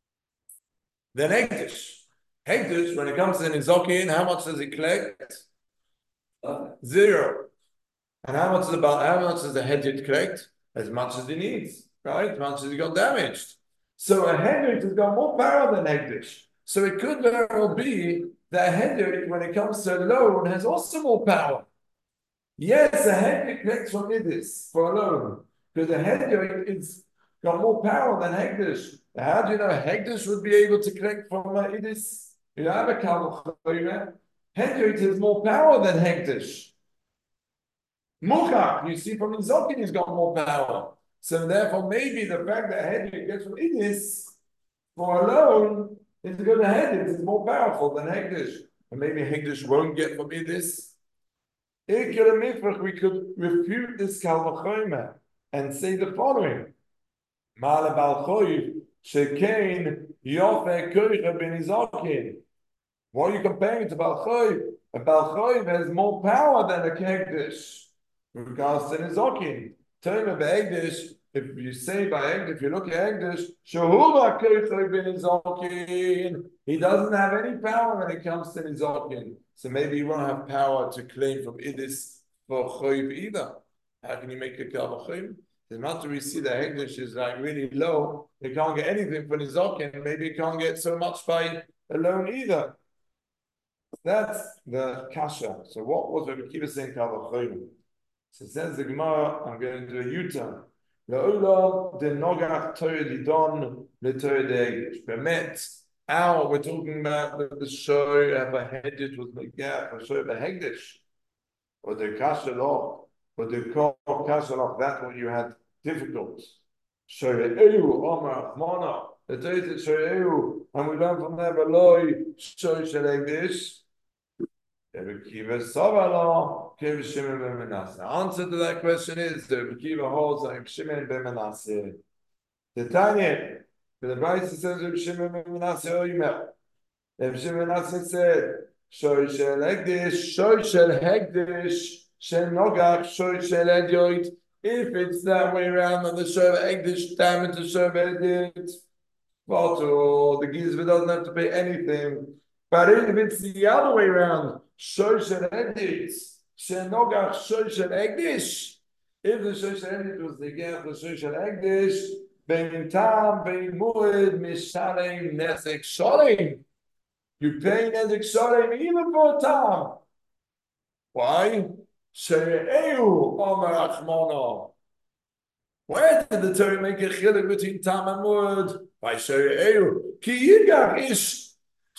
than Hegdish. Hegdish, when it comes to Nizokim, how much does he collect? Uh, zero. And how much is the Baal, how much does the Hedjit collect? As much as he needs, right? As much as he got damaged. So a Hedjit has got more power than Hegdish. So it could very well be that a Hedjit, when it comes to a loan, has also more power. Yes, a Hedjit collects from Idis for a loan, because a Hedjit is got more power than Hegdish. How do you know Hegdish would be able to collect from uh, Idis? You don't have a Kalach. Hedjit has more power than Hegdish. Muchach, you see from Nizokin, he's got more power. So therefore, maybe the fact that Hedjit gets from Idis for a loan is because the Hedjit is more powerful than Hegdish. And maybe Hegdish won't get from Idis. We could refute this Kalvachoyma and say the following: Ma'ale Balchoy Shekein Yofe Koicha Benizokin. What are you comparing to Balchoy? A Balchoy has more power than a Hegdish with regards to Nizokin. Term of Hegdish, if you say by Hegdish, if you look at Hegdish, Shehuva Koicha Benizokin, he doesn't have any power when it comes to Nizokin. So maybe you won't have power to claim from Idis for Choyv either. How can you make a Kavachim? The matter we see that Hegdish is like really low, you can't get anything for Nizokin, maybe you can't get so much by a loan either. That's the Kasha. So what was Rabbi Kiva saying Kavachim? So it says the Gemara, I'm going to do a U-turn. La'olam de nogach Torah didon le Torah de Hegdish. Bemet, Our, we're talking about the, the show of a Hedjit was Megaf, a show of a Hegdish, or the Kashalach, or the Kashalach, that's when you had difficult. Show Ehu, Omar, Achmana, the Torah show Ehu, and we learn from there, Beloi, show Shel Hegdish, Rebbe Kiva Savala, Rebbe Shimon ben Manasseh. The answer to that question is the Rebbe Kiva holds like Shimon ben Manasseh. The Tanya. But the Bible says Rebbe Shimon ben Manasseh Oimer. Rebbe Shimon ben Manasseh said, Shoy shel Hegdish, Shoy shel Hegdish, Shel Nogach, Shoy shel Hedjot. If it's that way around, and the Shoy of Hegdish damage the Shoy of Hedjot, well, the Gizva doesn't have to pay anything. But if it's the other way around, Shoy shel Hedjot, Shel Nogach, Shoy shel Hegdish. If the Shoy shel Hedjot was the Gef, the Shoy shel Hegdish, Bein tam, bein mu'ed, mishalem, nezek sholem. You pay nezek sholem even for tam. Why? She'ehu omer achmono. Where did the Torah make a chilek between tam and mu'ed? By she'ehu. Ki yigach ish.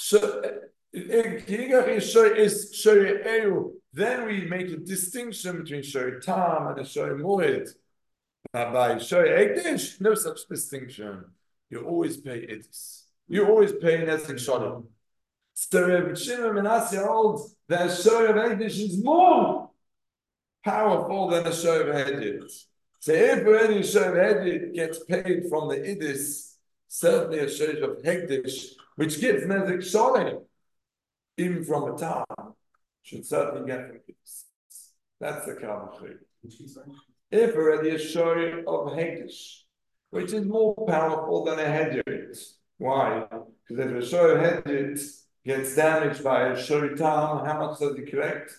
Ki yigach ish is she'ehu. Then we make a distinction between she'e tam and a she'e mu'ed. By Shoy Hegdish, no such distinction. You always pay Idis. You always pay Nezek Sholem. So Rebbe Shimon ben Manasseh holds that a Shoy of Hegdish is more powerful than a Shoy of Hedjit. So if already a Shoy of Hedjit gets paid from the Idis, certainly a Shoy of Hegdish, which gets Nezek Sholem, even from a town, should certainly get from Idis. That's the Kavachim. If already a shoy of Hegdish, which is more powerful than a Hedjit. Why? Because if a shoy of Hedjit gets damaged by a shoy tam, how much does he collect?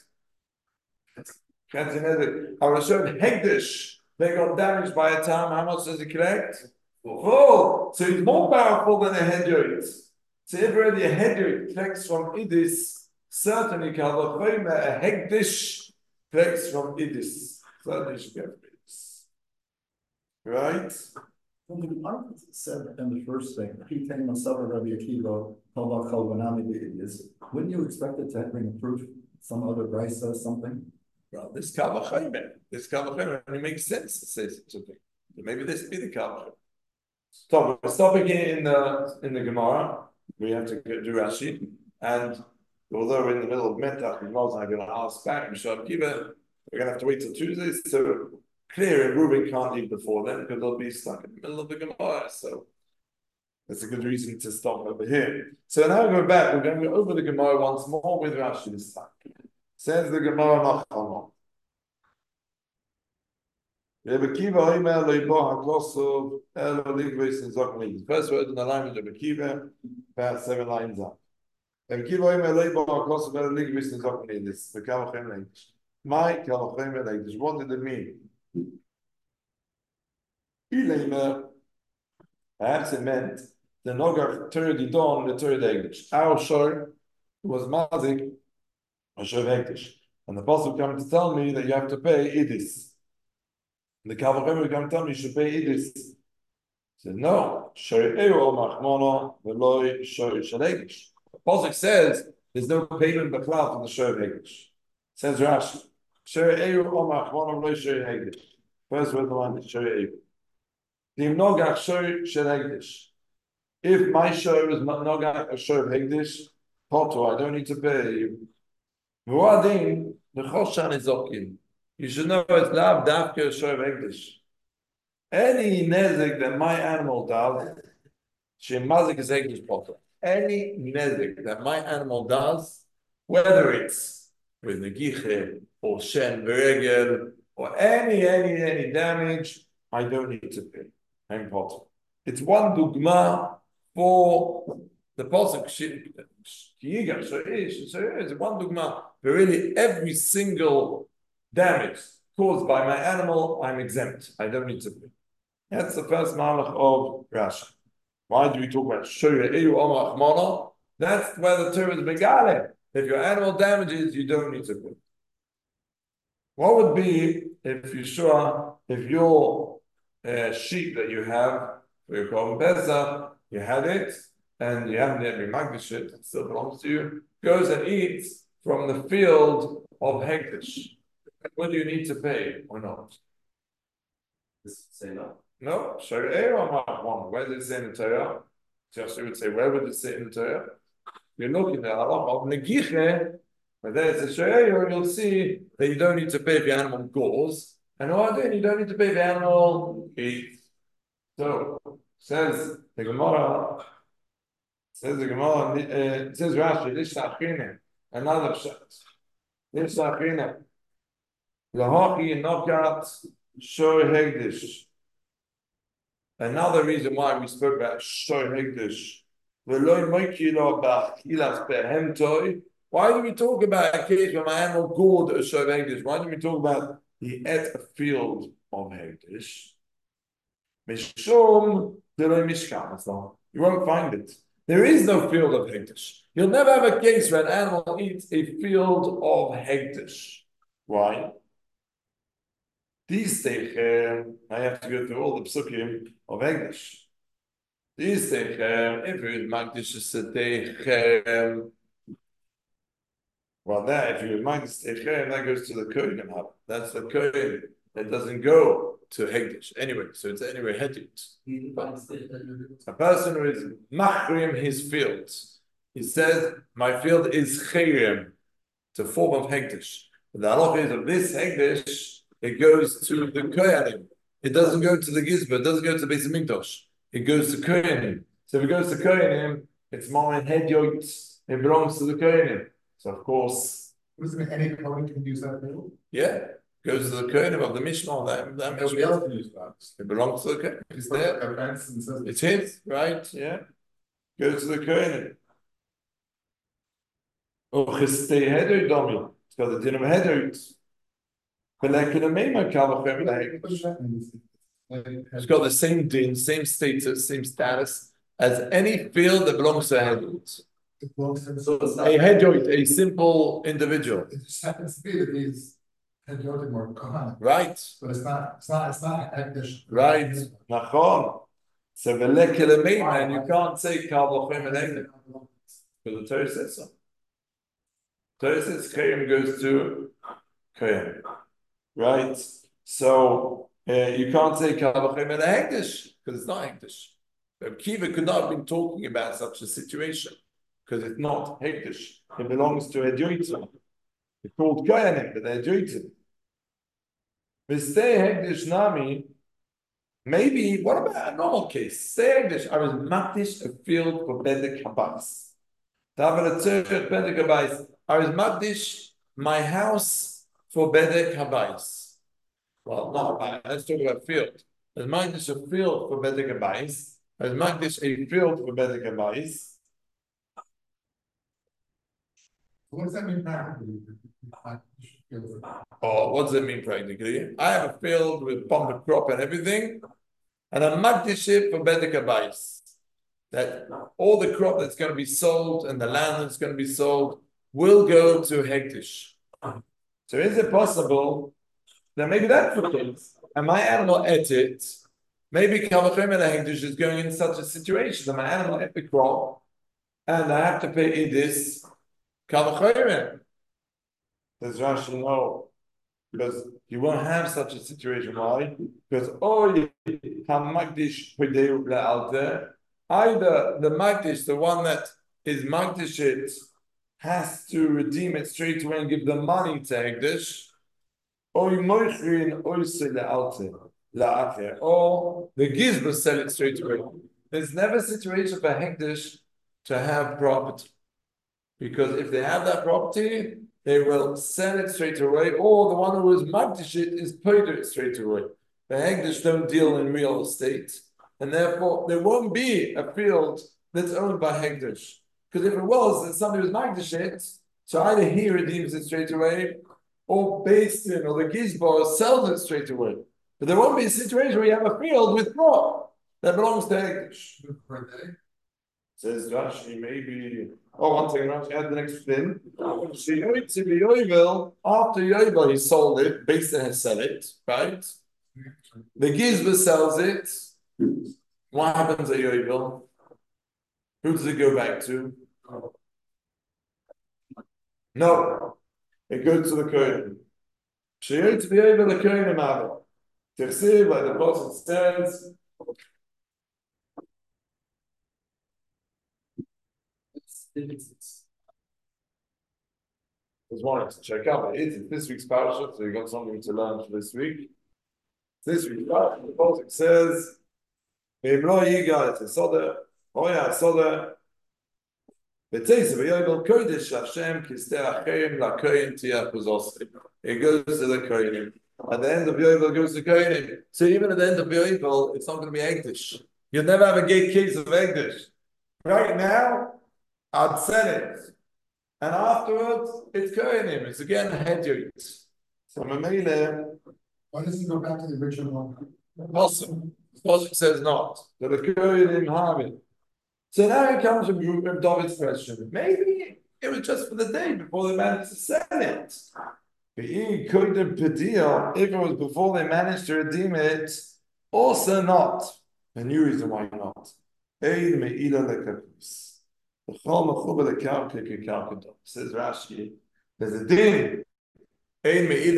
Our shoy of Hegdish, they got damaged by a tam, how much does he collect? Full. So he's more powerful than a Hedjit. So if already a Hedjit collects from Idis, certainly a Hegdish collects from Idis. Right? Well, the article said in the first thing, he came on Sabra Rabbi Akiva, Talmud Chalvanami is. Wouldn't you expect it to bring a proof? Some other Bryce says something. Well, this Kavachayim, this Kavachayim, and it makes sense to say such a thing. Maybe this be the Kavachayim. Stop. We're stopping in the in the Gemara. We have to go do Rashi, and although we're in the middle of Metach, we're not going to ask back. We're going to have to wait till Tuesday. So clear, Reuben can't leave before then because they'll be stuck in the middle of the Gemara. So that's a good reason to stop over here. So now we're going back. We're going to go over the Gemara once more with Rashi this time. Says the Gemara Nachama. Rebbe Kiva Oimer lo yiboh haklosov elo ligvos in Zokni. First word in the line is Rebbe Kiva, about seven lines up. Rebbe Kiva Oimer lo yiboh haklosov elo ligvos in Zokni. This the Kalochem Leidish. My Kalochem Leidish. What did it mean? Ileimer, perhaps it meant the Nogar Torah Didon, the Torah Degdish. Our shor was mazik a shor Hektish. And the Apostle come to tell me that you have to pay Idis. The Kavachem will come tell me you should pay Idis. He said, no, Shari'eu o Machmono Veloy Shor Shalegish. The Apostle says there's no payment b'klal for the Shor Hegish. Says Rashi, Shari'eu o Machmono Veloy Shor Hegish. First word the line is Shari'eu. Dim Nogach Shor Shalegish. If my shor is Nogach a Shor Hegish, Poto, I don't need to pay. Muadin, the Choshan is Zokin. You should know it's lav davke shor hektish. Any nezik that my animal does, shemazik is hektish potter. Any nezik that my animal does, whether it's with negiche or shen veregel or any any any damage, I don't need to pay. I'm potter. It's one dugma for the pasuk kiyiga. So it's one dugma. But really, every single damage caused by my animal, I'm exempt. I don't need to pay. That's the first malach of Rashi. Why do we talk about Shoya Eyu Omar Achmona? That's where the term is Megale. If your animal damages, you don't need to pay. What would be if you sure if your uh, sheep that you have for your Korban Pesach, you had it and you haven't yet remagdish it, it still belongs to you, goes and eats from the field of Hektish. Whether you need to pay or not? Say no. No. Where does it say in the Torah? Just you would say, where would it say in the Torah? You're looking at the halach of negiche, but there it says Shreya, you'll see that you don't need to pay if your animal gores, and what then you don't need to pay if the animal eats. So says the Gemara, says the Gemara, uh, says Rashi, this shachine, another shot. This shachine. Lahachi nogat shor hegdish. Another reason why we spoke about shor hegdish. Why do we talk about a case where my animal gored a shor hegdish? Why do we talk about he ate a field of hegdish? Mishum deloi mishkan. You won't find it. There is no field of hegdish. You'll never have a case where an animal eats a field of hegdish. Why? These teichem, I have to go through all the psukim of Hegdish. These teichem, if you magdish is a teichem, well, that if you magdish teichem, that goes to the kohen. That's the kohen that doesn't go to Hegdish anyway. So it's anyway Hedit. A person who is machrim his fields, he says, my field is chayrim, it's a form of Hegdish. The halach is of this Hegdish. It goes to the Kohanim. It doesn't go to the Gizba. It doesn't go to the Beis Hamikdash. It goes to Kohanim. So if it goes to Kohanim, it's more in head yotes. It belongs to the Kohanim. So of course, doesn't mean any Kohen can use that field? Yeah, it goes to the Kohanim of the Mishnah. That, that Nobody else can use that. It belongs to the Kohanim. It's there. It's his, right? Yeah. Goes to the Kohanim. Oh, chistei hedor domi. It's got the din of hedor. But like in a Meimah Kalvachem, it's got the same din, same status, same status as any field that belongs to a headroot. A headroot, a simple individual. It just happens to be that he's headroot or Kohan. Right. But it's not, it's not, it's not Hektish. Right. Nachon. So the lekele meina, and you can't say kal v'chomer hekdesh because the Torah says so. Torah says Chayim goes to Chayim, right? So uh, you can't say kal v'chomer hekdesh because it's not hekdesh. But Kiva could not have been talking about such a situation because it's not hekdesh. It belongs to a Yoitzim. It's called Koyanim, but they're Yoitzim. V'stei hekdesh nami. Maybe, what about a normal case? Say hekdesh, I was makdish a field for bedek habayis. Davar atzeret bedek habayis. I was makdish my house for bedek habayis. Well, not habayis. Let's talk about field. I was makdish a field for bedek habayis. I was makdish a field for bedek habayis. What does that mean practically? Oh, what does it mean practically? I have a field with pumped crop and everything, and I'm makdish it for bedek habayis. That all the crop that's going to be sold and the land that's going to be sold will go to hekdesh. So is it possible that maybe that's the case, and my animal ate it? Maybe kal v'chomer hekdesh is going in such a situation that my animal ate the crop, and I have to pay this kal v'chomer. Does Rashi know? Because you won't have such a situation. Why? Because oy hamakdish pideu le'alter. Either the makdish, the one that is makdish it, has to redeem it straight away and give the money to hekdesh, or moichrin oise le'alter la'acher, or the gizber sell it straight away. There's never a situation for hekdesh to have property, because if they have that property, they will sell it straight away, or the one who is makdish it is paid it straight away. The hekdesh don't deal in real estate, and therefore there won't be a field that's owned by hekdesh. Because if it was, then somebody was makdish it, so either he redeems it straight away, or Beis Din or the gizbar sells it straight away. But there won't be a situation where you have a field with crop that belongs to hekdesh. Says Rashi, maybe. Oh, one second, Rashi, add the next thing. After Yovel, he sold it, Beis Din has sold it, right? The gizbar sells it. What happens at Yovel? Who does it go back to? No, it goes to the Kohen. Sheyot Yovel the Kohen Amar. Tersiv, like the Prophet says. I was wanting to check out, but it's this week's parasha, so you got something to learn for this week. This week's parasha, the Prophet says, "Ve'imlo yiga et esoda, oya esoda, v'teis v'yovel kodesh Hashem kisteh achayim la'koyin tiyah puzosei." It goes to the kohenim. At the end of Yovel, it goes to kohenim. So even at the end of Yovel, it's not going to be hekdesh. You'll never have a gate case of hekdesh. Right now, I'd sell it. And afterwards, it's kohenim. It's again hedyot. So Mamele. Why does it go back to the original one? Awesome. Pasuk says not. So the kohenim have it. So now it comes from David's question. Maybe it was just for the day before they managed to sell it. If it was before they managed to redeem it, also not. A new reason why not. Says Rashi, there's a din. Anything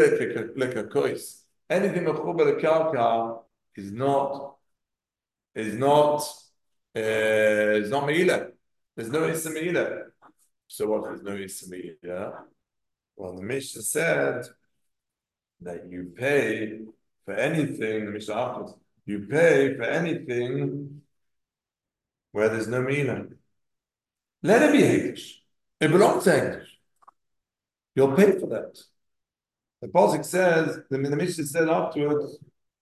mechuba lekarka is not is not uh, is not meila. There's no issa meila. So what is no issa meila? Well, the Mishnah said that you pay for anything. The Mishnah afterwards, you pay for anything where there's no meila. Let it be hekdesh. It belongs to hekdesh. You'll pay for that. The Pasuk says, the, the Mishnah said afterwards,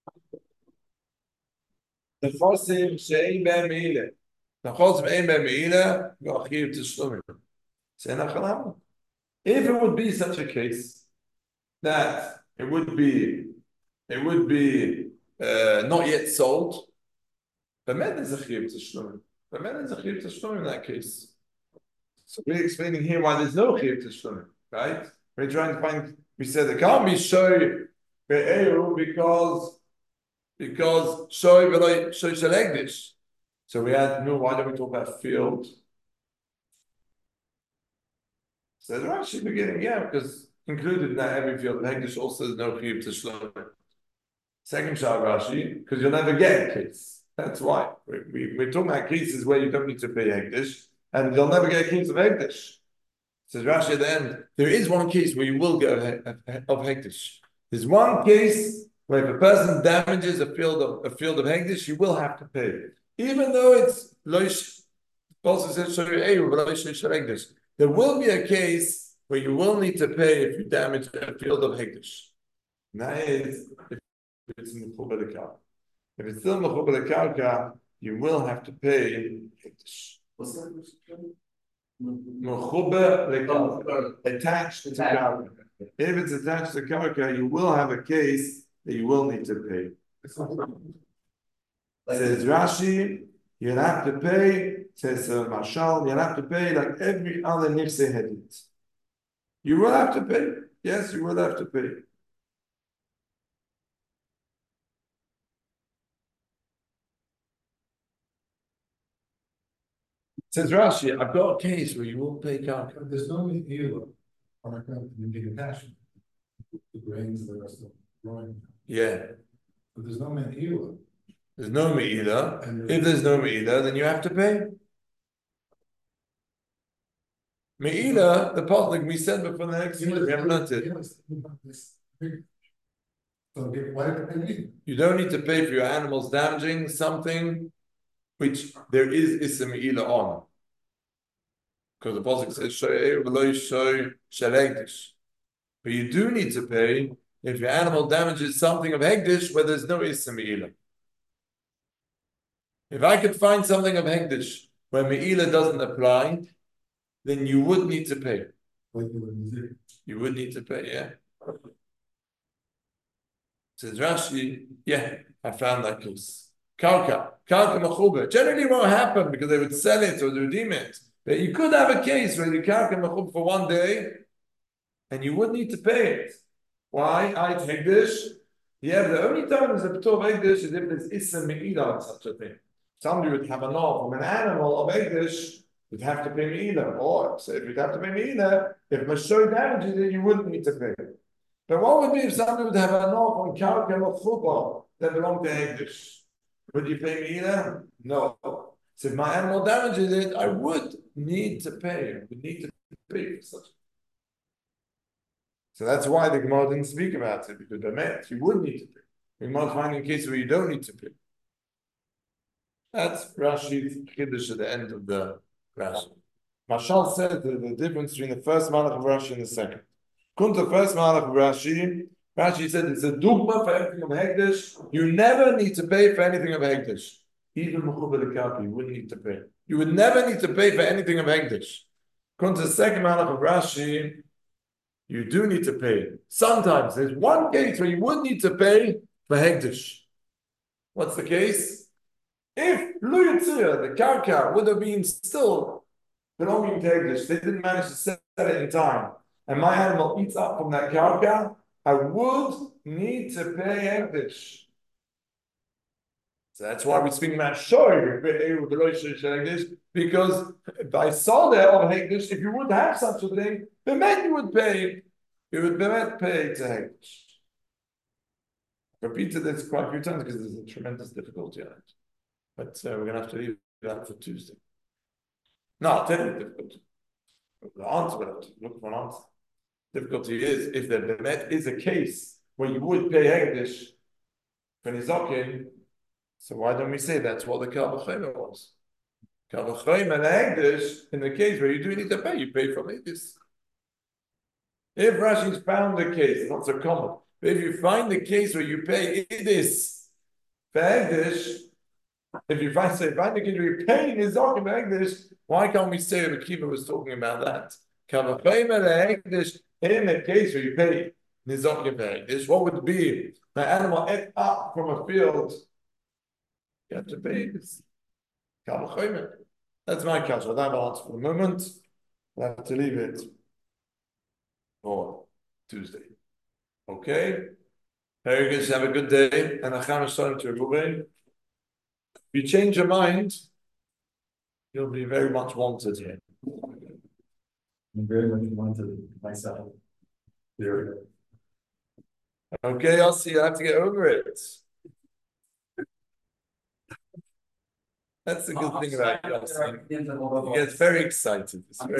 the chosim she'ein be'em meila. The chosim she'ein be'em meila, v'achiv tishlumim. Say nachalama. If it would be such a case that it would be, it would be uh, not yet sold, the men is a chiv tishlumim. The men is a chiv tishlumim in that case. So we're explaining here why there's no chiv tishlumim, right? We're trying to find. We said it can't be shoy be'eru because because shoy v'loy shoy shel hekdesh. So we had, no, why don't we talk about field? So they're actually beginning, yeah, because included in that every field of Hekdesh also there's no Chiyuv to Shlomo. Second Shah Rashi, because you'll never get a case. That's why. We, we, we're talking about cases where you don't need to pay Hekdesh, and you'll never get a case of Hekdesh. Says Rashi at the end, there is one case where you will get a, a, a, of Hekdesh. There's one case where if a person damages a field of a field of Hekdesh, you will have to pay. Even though it's Loish, also says Hekdesh. There will be a case where you will need to pay if you damage a field of Hekdesh. That is if it's Mechuber L'Karka. If it's still Mechuber L'Karka, you will have to pay Hekdesh. What's that? Mechuber L'Karka, attached to Karka. If it's attached to Karka, you will have a case that you will need to pay. Says Rashi, you'll have to pay, says uh, Marshall, you'll have to pay like every other Nifse Hedit. You will have to pay. Yes, you will have to pay. Says Rashi, I've got a case where you will pay Karka. There's no Me'ila on a kind of attachment. The grains, the rest of growing. Yeah. But there's no Me'ila. There's no Me'ila. If there's no Me'ila, then you have to pay. Me'ila, the part like we said before the next year, we haven't learned it. So why did they pay? You don't need to pay for your animals damaging something which there is Issa Me'ila on. Because the Pasuk says, Sho'er v'lo shoy shel Hekdesh. But you do need to pay if your animal damages something of Hekdesh where there's no Issa Me'ila. If I could find something of Hekdesh where Me'ila doesn't apply, then you would need to pay. You would need to pay, yeah. Says Rashi, yeah, I found that case. Karka, Karka Mechuber. Generally won't happen because they would sell it or redeem it. But you could have a case where you Karka Mechuber for one day and you would need to pay it. Why? I take this. Yeah, the only time there's a P'tor of Hekdesh is if there's Issa Me'ila on such a thing. Somebody would have a law from an animal of Hekdesh, you'd have to pay Me'ila. Or so if you'd have to pay Me'ila, if Mashoy damages it, you wouldn't need to pay. But what would be if somebody would have a law from Karka Mechuber that belonged to Hekdesh? Would you pay Me'ila? No. So if my animal damages it, I would need to pay. I would need to pay for such. So that's why the Gemara didn't speak about it, because Bemet, you would need to pay. We might find a case where you don't need to pay. That's Rashi's Kiddush at the end of the Rashi. Mashal said the, the difference between the first Malach of Rashi and the second. Come to the first Malach of Rashi. Rashi said it's a dogma for anything of Hekdesh. You never need to pay for anything of Hekdesh. Even Mechuber L'Karka, you wouldn't need to pay. You would never need to pay for anything of Hekdesh. Come to the second Malach of Rashi. You do need to pay. Sometimes there's one case where you would need to pay for Hekdesh. What's the case? If Lo Yitzir, the Karka, would have been still belonging to Hekdesh, they didn't manage to sell it in time, and my animal eats up from that Karka, I would need to pay Hekdesh. So that's why we're speaking about Shoy, because if I sold it of Hekdesh, if you would have such a thing, Bemet you would pay, you would Bemet pay to Hekdesh. Repeated this quite a few times because there's a tremendous difficulty on it. But uh, we're going to have to leave that for Tuesday. No, I'll tell you the difficulty. The answer, we'll have to look for an answer. Difficulty is, if the Bemet is a case where you would pay Hekdesh for Nizokin, so why don't we say that's what the Kal V'chomer was? Kal V'chomer and Hekdesh, in the case where you do need to pay, you pay from Hekdesh. If Rashi's found the case, it's not so common, but if you find the case where you pay Idis for Hekdesh, if you find, say, find the case where you pay Nizokin for Hekdesh, why can't we say that Akiva was talking about that? Kal V'chomer and Hekdesh, in the case where you pay Nizokin for Hekdesh, what would it be? The animal ate up from a field. You have to pay this. That's my catch. I don't have an answer for the moment. I have to leave it for Tuesday. Okay? Very good. Have a good day. And Acham is starting to Ruben. If you change your mind, You'll be very much wanted here. I'm very much wanted myself. There. Okay, I'll see. You have to get over it. That's the good thing about Yossi. He gets very excited. It's very